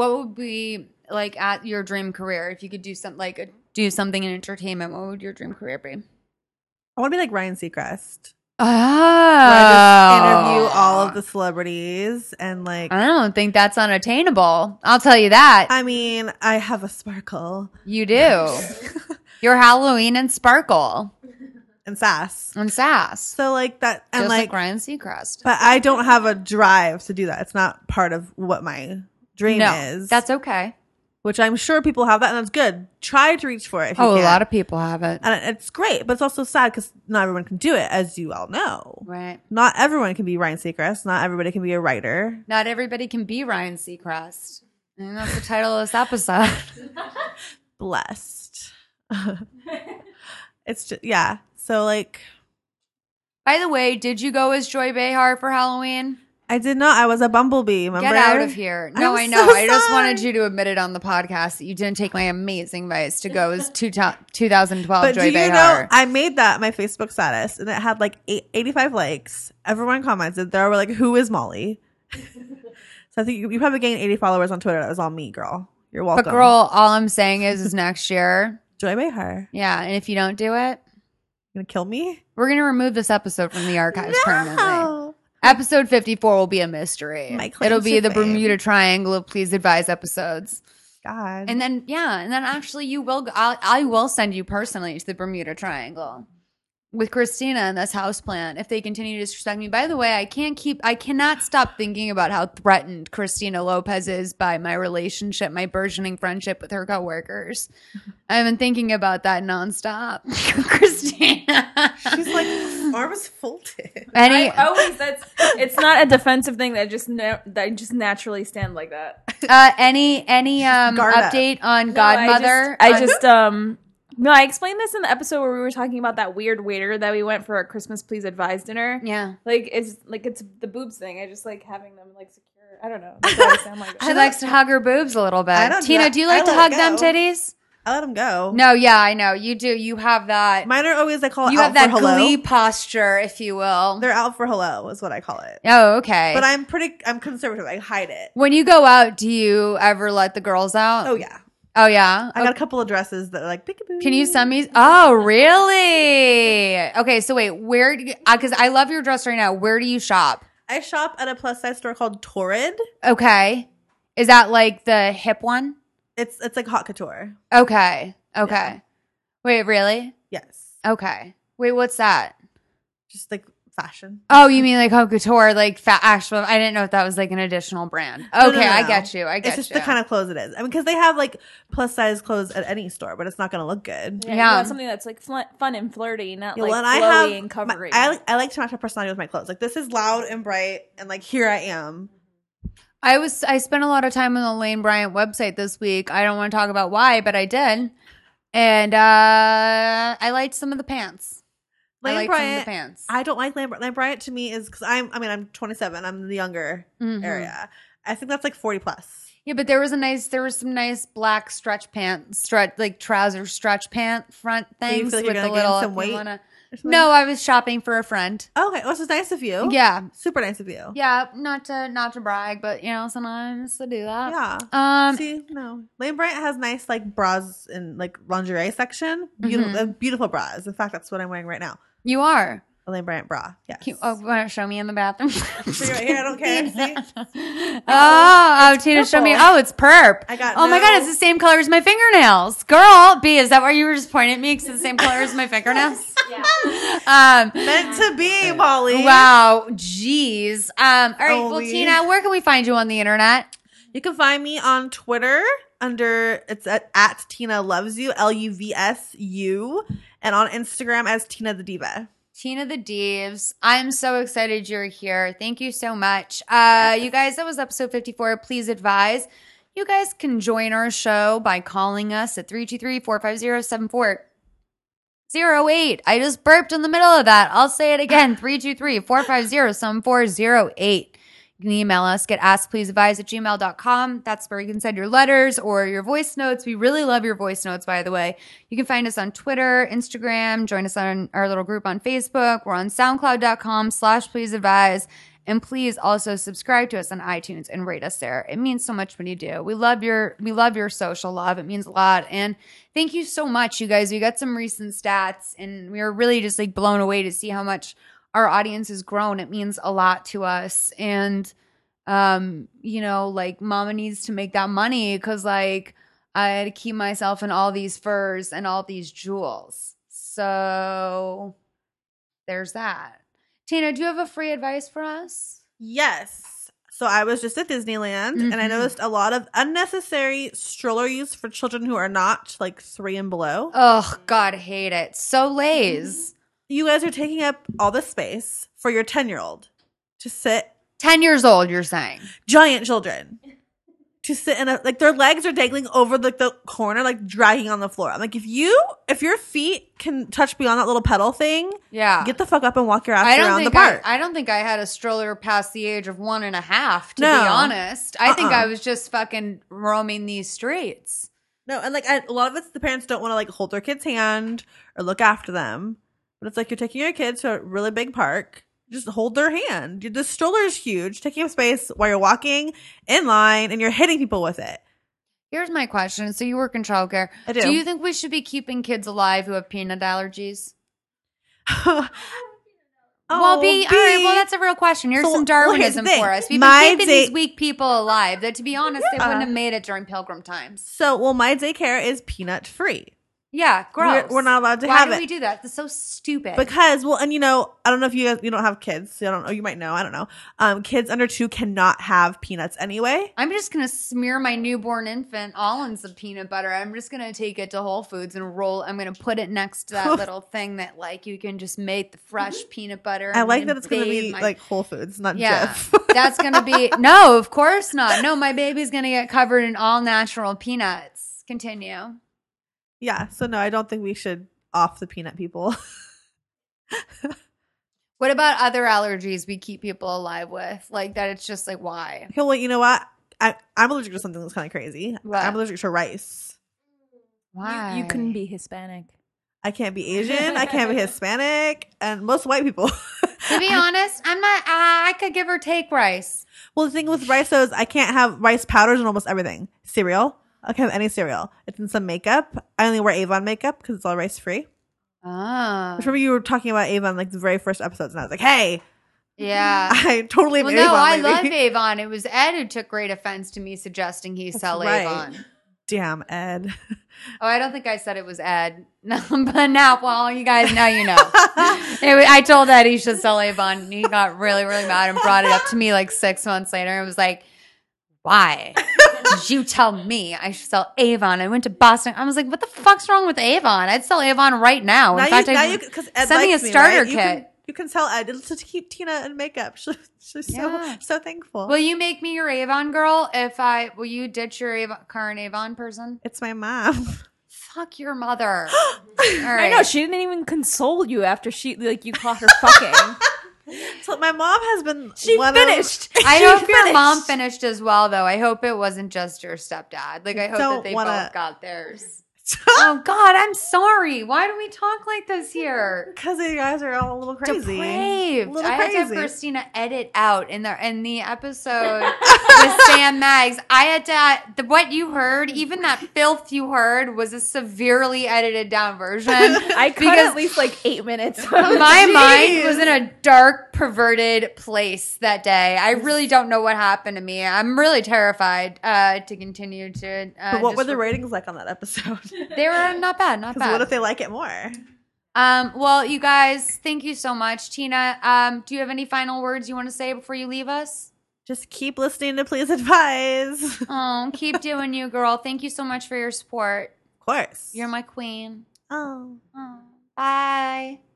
at your dream career if you could do something in entertainment? What would your dream career be? I want to be like Ryan Seacrest. Oh. Where I just interview all of the celebrities and I don't think that's unattainable. I'll tell you that. I mean, I have a sparkle. You do. You're Halloween and sparkle. and sass. And sass. So like that, and Just like Ryan Seacrest. but I don't have a drive to do that. It's not part of what my dream is. That's okay. Which I'm sure people have that, and that's good. Try to reach for it if you Oh, can. a lot of people have it. And it's great, but it's also sad because not everyone can do it, as you all know. Right. Not everyone can be Ryan Seacrest. Not everybody can be a writer. Not everybody can be Ryan Seacrest. And that's the title of this episode. Blessed. It's just, yeah. So like, By the way, did you go as Joy Behar for Halloween? I did not. I was a bumblebee. Remember? Get out of here. No, I'm I know. so I just sorry. wanted you to admit it on the podcast that you didn't take my amazing advice to go as 2012 But Joy do you Behar. know, I made that my Facebook status, and it had like 85 likes. Everyone commented. They were like, "Who is Molly?" So I think you probably gained 80 followers on Twitter. That was all me, girl. You're welcome. But girl, all I'm saying is next year. Joy Behar. Yeah, and if you don't do it, Gonna kill me? we're going to remove this episode from the archives permanently. Episode 54 will be a mystery. My claim It'll be to the fame. Bermuda Triangle of Please Advise episodes. God. And then, actually you will, I will send you personally to the Bermuda Triangle with Christina and this house plan if they continue to disrespect me. By the way, I cannot stop thinking about how threatened Christina Lopez is by my relationship, my burgeoning friendship with her coworkers. I've been thinking about that nonstop. Christina. She's like, arms folded. It's not a defensive thing that I just naturally stand like that. Any Guard up. update on Godmother? No, I explained this in the episode where we were talking about that weird waiter that we went for our Christmas Please Advise dinner. Yeah. It's the boobs thing. I just like having them like secure. I don't know. That's why I sound like She likes to hug her boobs a little I bit. don't Tina, do do you that. like I to let hug it them go. titties? I let them go. No, yeah, I know. You do. You have that. Mine are always, I call it You out have that for hello. glee posture, if you will. They're out for hello is what I call it. Oh, okay. But I'm conservative. I hide it. When you go out, do you ever let the girls out? Oh, yeah. Oh, yeah? I got a couple of dresses that are like, peekaboo. Can you send me? Oh, really? Okay, so wait, where? Because I love your dress right now. Where do you shop? I shop at a plus size store called Torrid. Okay. Is that like the hip one? It's like haute couture. Okay. Yeah. Wait, really? Yes. Okay. Wait, what's that? Just like fashion. Oh, you mean like haute couture, like actual? I didn't know if that was like an additional brand. Okay, No, no, no, I no. get you. I get It's just you. the kind of clothes it is. I mean, because they have like plus size clothes at any store, but it's not going to look good. Yeah, Yeah. you want something that's like fun and flirty, not Yeah, like well, and flowy and covering. I like to match my personality with my clothes. Like this is loud and bright, and like here I am. I spent a lot of time on the Lane Bryant website this week. I don't want to talk about why, but I did. And I liked some of the pants. I Lane liked some of the Bryant. pants. I don't like Lane Bryant. To me is because I'm 27. I'm in the younger Mhm. area. I think that's like 40 plus. Yeah, but there was some nice black trouser stretch pant front Do you things feel like with you're the gonna gain little. some if you weight wanna- or something? No, I was shopping for a friend. Okay, well, this is nice of you. Yeah, Super nice of you. yeah. Not to brag, but sometimes to do that. Yeah. See, no. Lane Bryant has nice like bras and like lingerie section. Beautiful, beautiful bras. In fact, that's what I'm wearing right now. You are. A Lane Bryant bra. Yes. Want to show me in the bathroom? See right here, I don't care. See? Oh, Tina, show me. purple. Oh, it's perp. I got Oh my no- god, it's the same color as my fingernails. Girl, B, is that why you were just pointing at me? Because it's the same color as my fingernails. Yeah. Meant to be, Molly. Wow. Jeez. All right. Well, Molly. Tina, where can we find you on the internet? You can find me on Twitter it's at Tina Loves You, LUVSU, and on Instagram as Tina the Diva. Tina the Deves. I'm so excited you're here. Thank you so much. You guys, that was episode 54. Please advise. You guys can join our show by calling us at 323-450-7408. I just burped in the middle of that. I'll say it again. 323-450-7408. You can email us, get askpleaseadvise@gmail.com. That's where you can send your letters or your voice notes. We really love your voice notes, by the way. You can find us on Twitter, Instagram, join us on our little group on Facebook. We're on soundcloud.com/pleaseadvise. And please also subscribe to us on iTunes and rate us there. It means so much when you do. We love your social love. It means a lot. And thank you so much, you guys. We got some recent stats and we were really just like blown away to see how much our audience has grown. It means a lot to us. And, like mama needs to make that money because like I had to keep myself in all these furs and all these jewels. So there's that. Tina, do you have a free advice for us? Yes. So I was just at Disneyland and I noticed a lot of unnecessary stroller use for children who are not like 3 and below. Oh, God, hate it. So lazy. You guys are taking up all the space for your 10-year-old to sit. 10 years old, you're saying. Giant children. To sit in like their legs are dangling over the corner, like dragging on the floor. I'm like, if your feet can touch beyond that little pedal thing, get the fuck up and walk your ass around the park. I don't think I had a stroller past the age of 1.5, to be honest. I think I was just fucking roaming these streets. No, and like a lot of it's the parents don't want to like hold their kid's hand or look after them. But it's like you're taking your kids to a really big park. Just hold their hand. The stroller is huge, taking up space while you're walking in line, and you're hitting people with it. Here's my question. So you work in childcare. I do. Do you think we should be keeping kids alive who have peanut allergies? All right. Well, that's a real question. Here's some Darwinism for us. We've been keeping these weak people alive that, to be honest, they wouldn't have made it during Pilgrim times. So, my daycare is peanut free. Yeah, gross. We're not allowed to have it. Why do we do that? That's so stupid. Because, and I don't know if you don't have kids. So I don't know. You might know. I don't know. Kids under 2 cannot have peanuts anyway. I'm just going to smear my newborn infant all in some peanut butter. I'm just going to take it to Whole Foods and I'm going to put it next to that little thing that like you can just make the fresh peanut butter. I like that it's going to be like Whole Foods, not Jif. That's going to be, no, of course not. No, my baby's going to get covered in all natural peanuts. Continue. Yeah, so no, I don't think we should off the peanut people. What about other allergies we keep people alive with? Like that it's just like, why? Okay, well, you know what? I'm allergic to something that's kind of crazy. What? I'm allergic to rice. Why? You couldn't be Hispanic. I can't be Asian. I can't be Hispanic. And most white people. To be honest, I'm not, I could give or take rice. Well, the thing with rice though is I can't have rice powders in almost everything. Cereal. I can't have any cereal. It's in some makeup. I only wear Avon makeup because it's all rice free. Ah. I remember you were talking about Avon like the very first episodes, and I was like, "Hey, yeah, I totally have Avon. No, I love Avon. It was Ed who took great offense to me suggesting he sell Avon. Damn, Ed. Oh, I don't think I said it was Ed. No, but now, well, you guys now you know. I told Ed he should sell Avon, and he got really, really mad and brought it up to me like 6 months later. And was like, "Why did you tell me I should sell Avon?" I went to Boston. I was like, "What the fuck's wrong with Avon? I'd sell Avon right now." In fact, send me a starter kit. You can tell Ed to keep Tina in makeup. She's so thankful. Will you make me your Avon girl? Will you ditch your current Avon person? It's my mom. Fuck your mother. All right. I know, she didn't even console you after you caught her fucking. So my mom has been. She finished. I hope your mom finished as well, though. I hope it wasn't just your stepdad. Like I hope that they both got theirs. Oh God, I'm sorry. Why do we talk like this here? Because you guys are all a little crazy. Depraved. I had to have Christina edit out in the episode with Sam Maggs. I had to what you heard, even that filth you heard, was a severely edited down version. I cut at least like 8 minutes. My mind was in a dark, perverted place that day. I really don't know what happened to me. I'm really terrified to continue to. But what were the ratings like on that episode? They were not bad, not bad. What if they like it more? Well, you guys, thank you so much. Tina, do you have any final words you want to say before you leave us? Just keep listening to Please Advise. Oh, keep doing you, girl. Thank you so much for your support. Of course. You're my queen. Oh. Bye.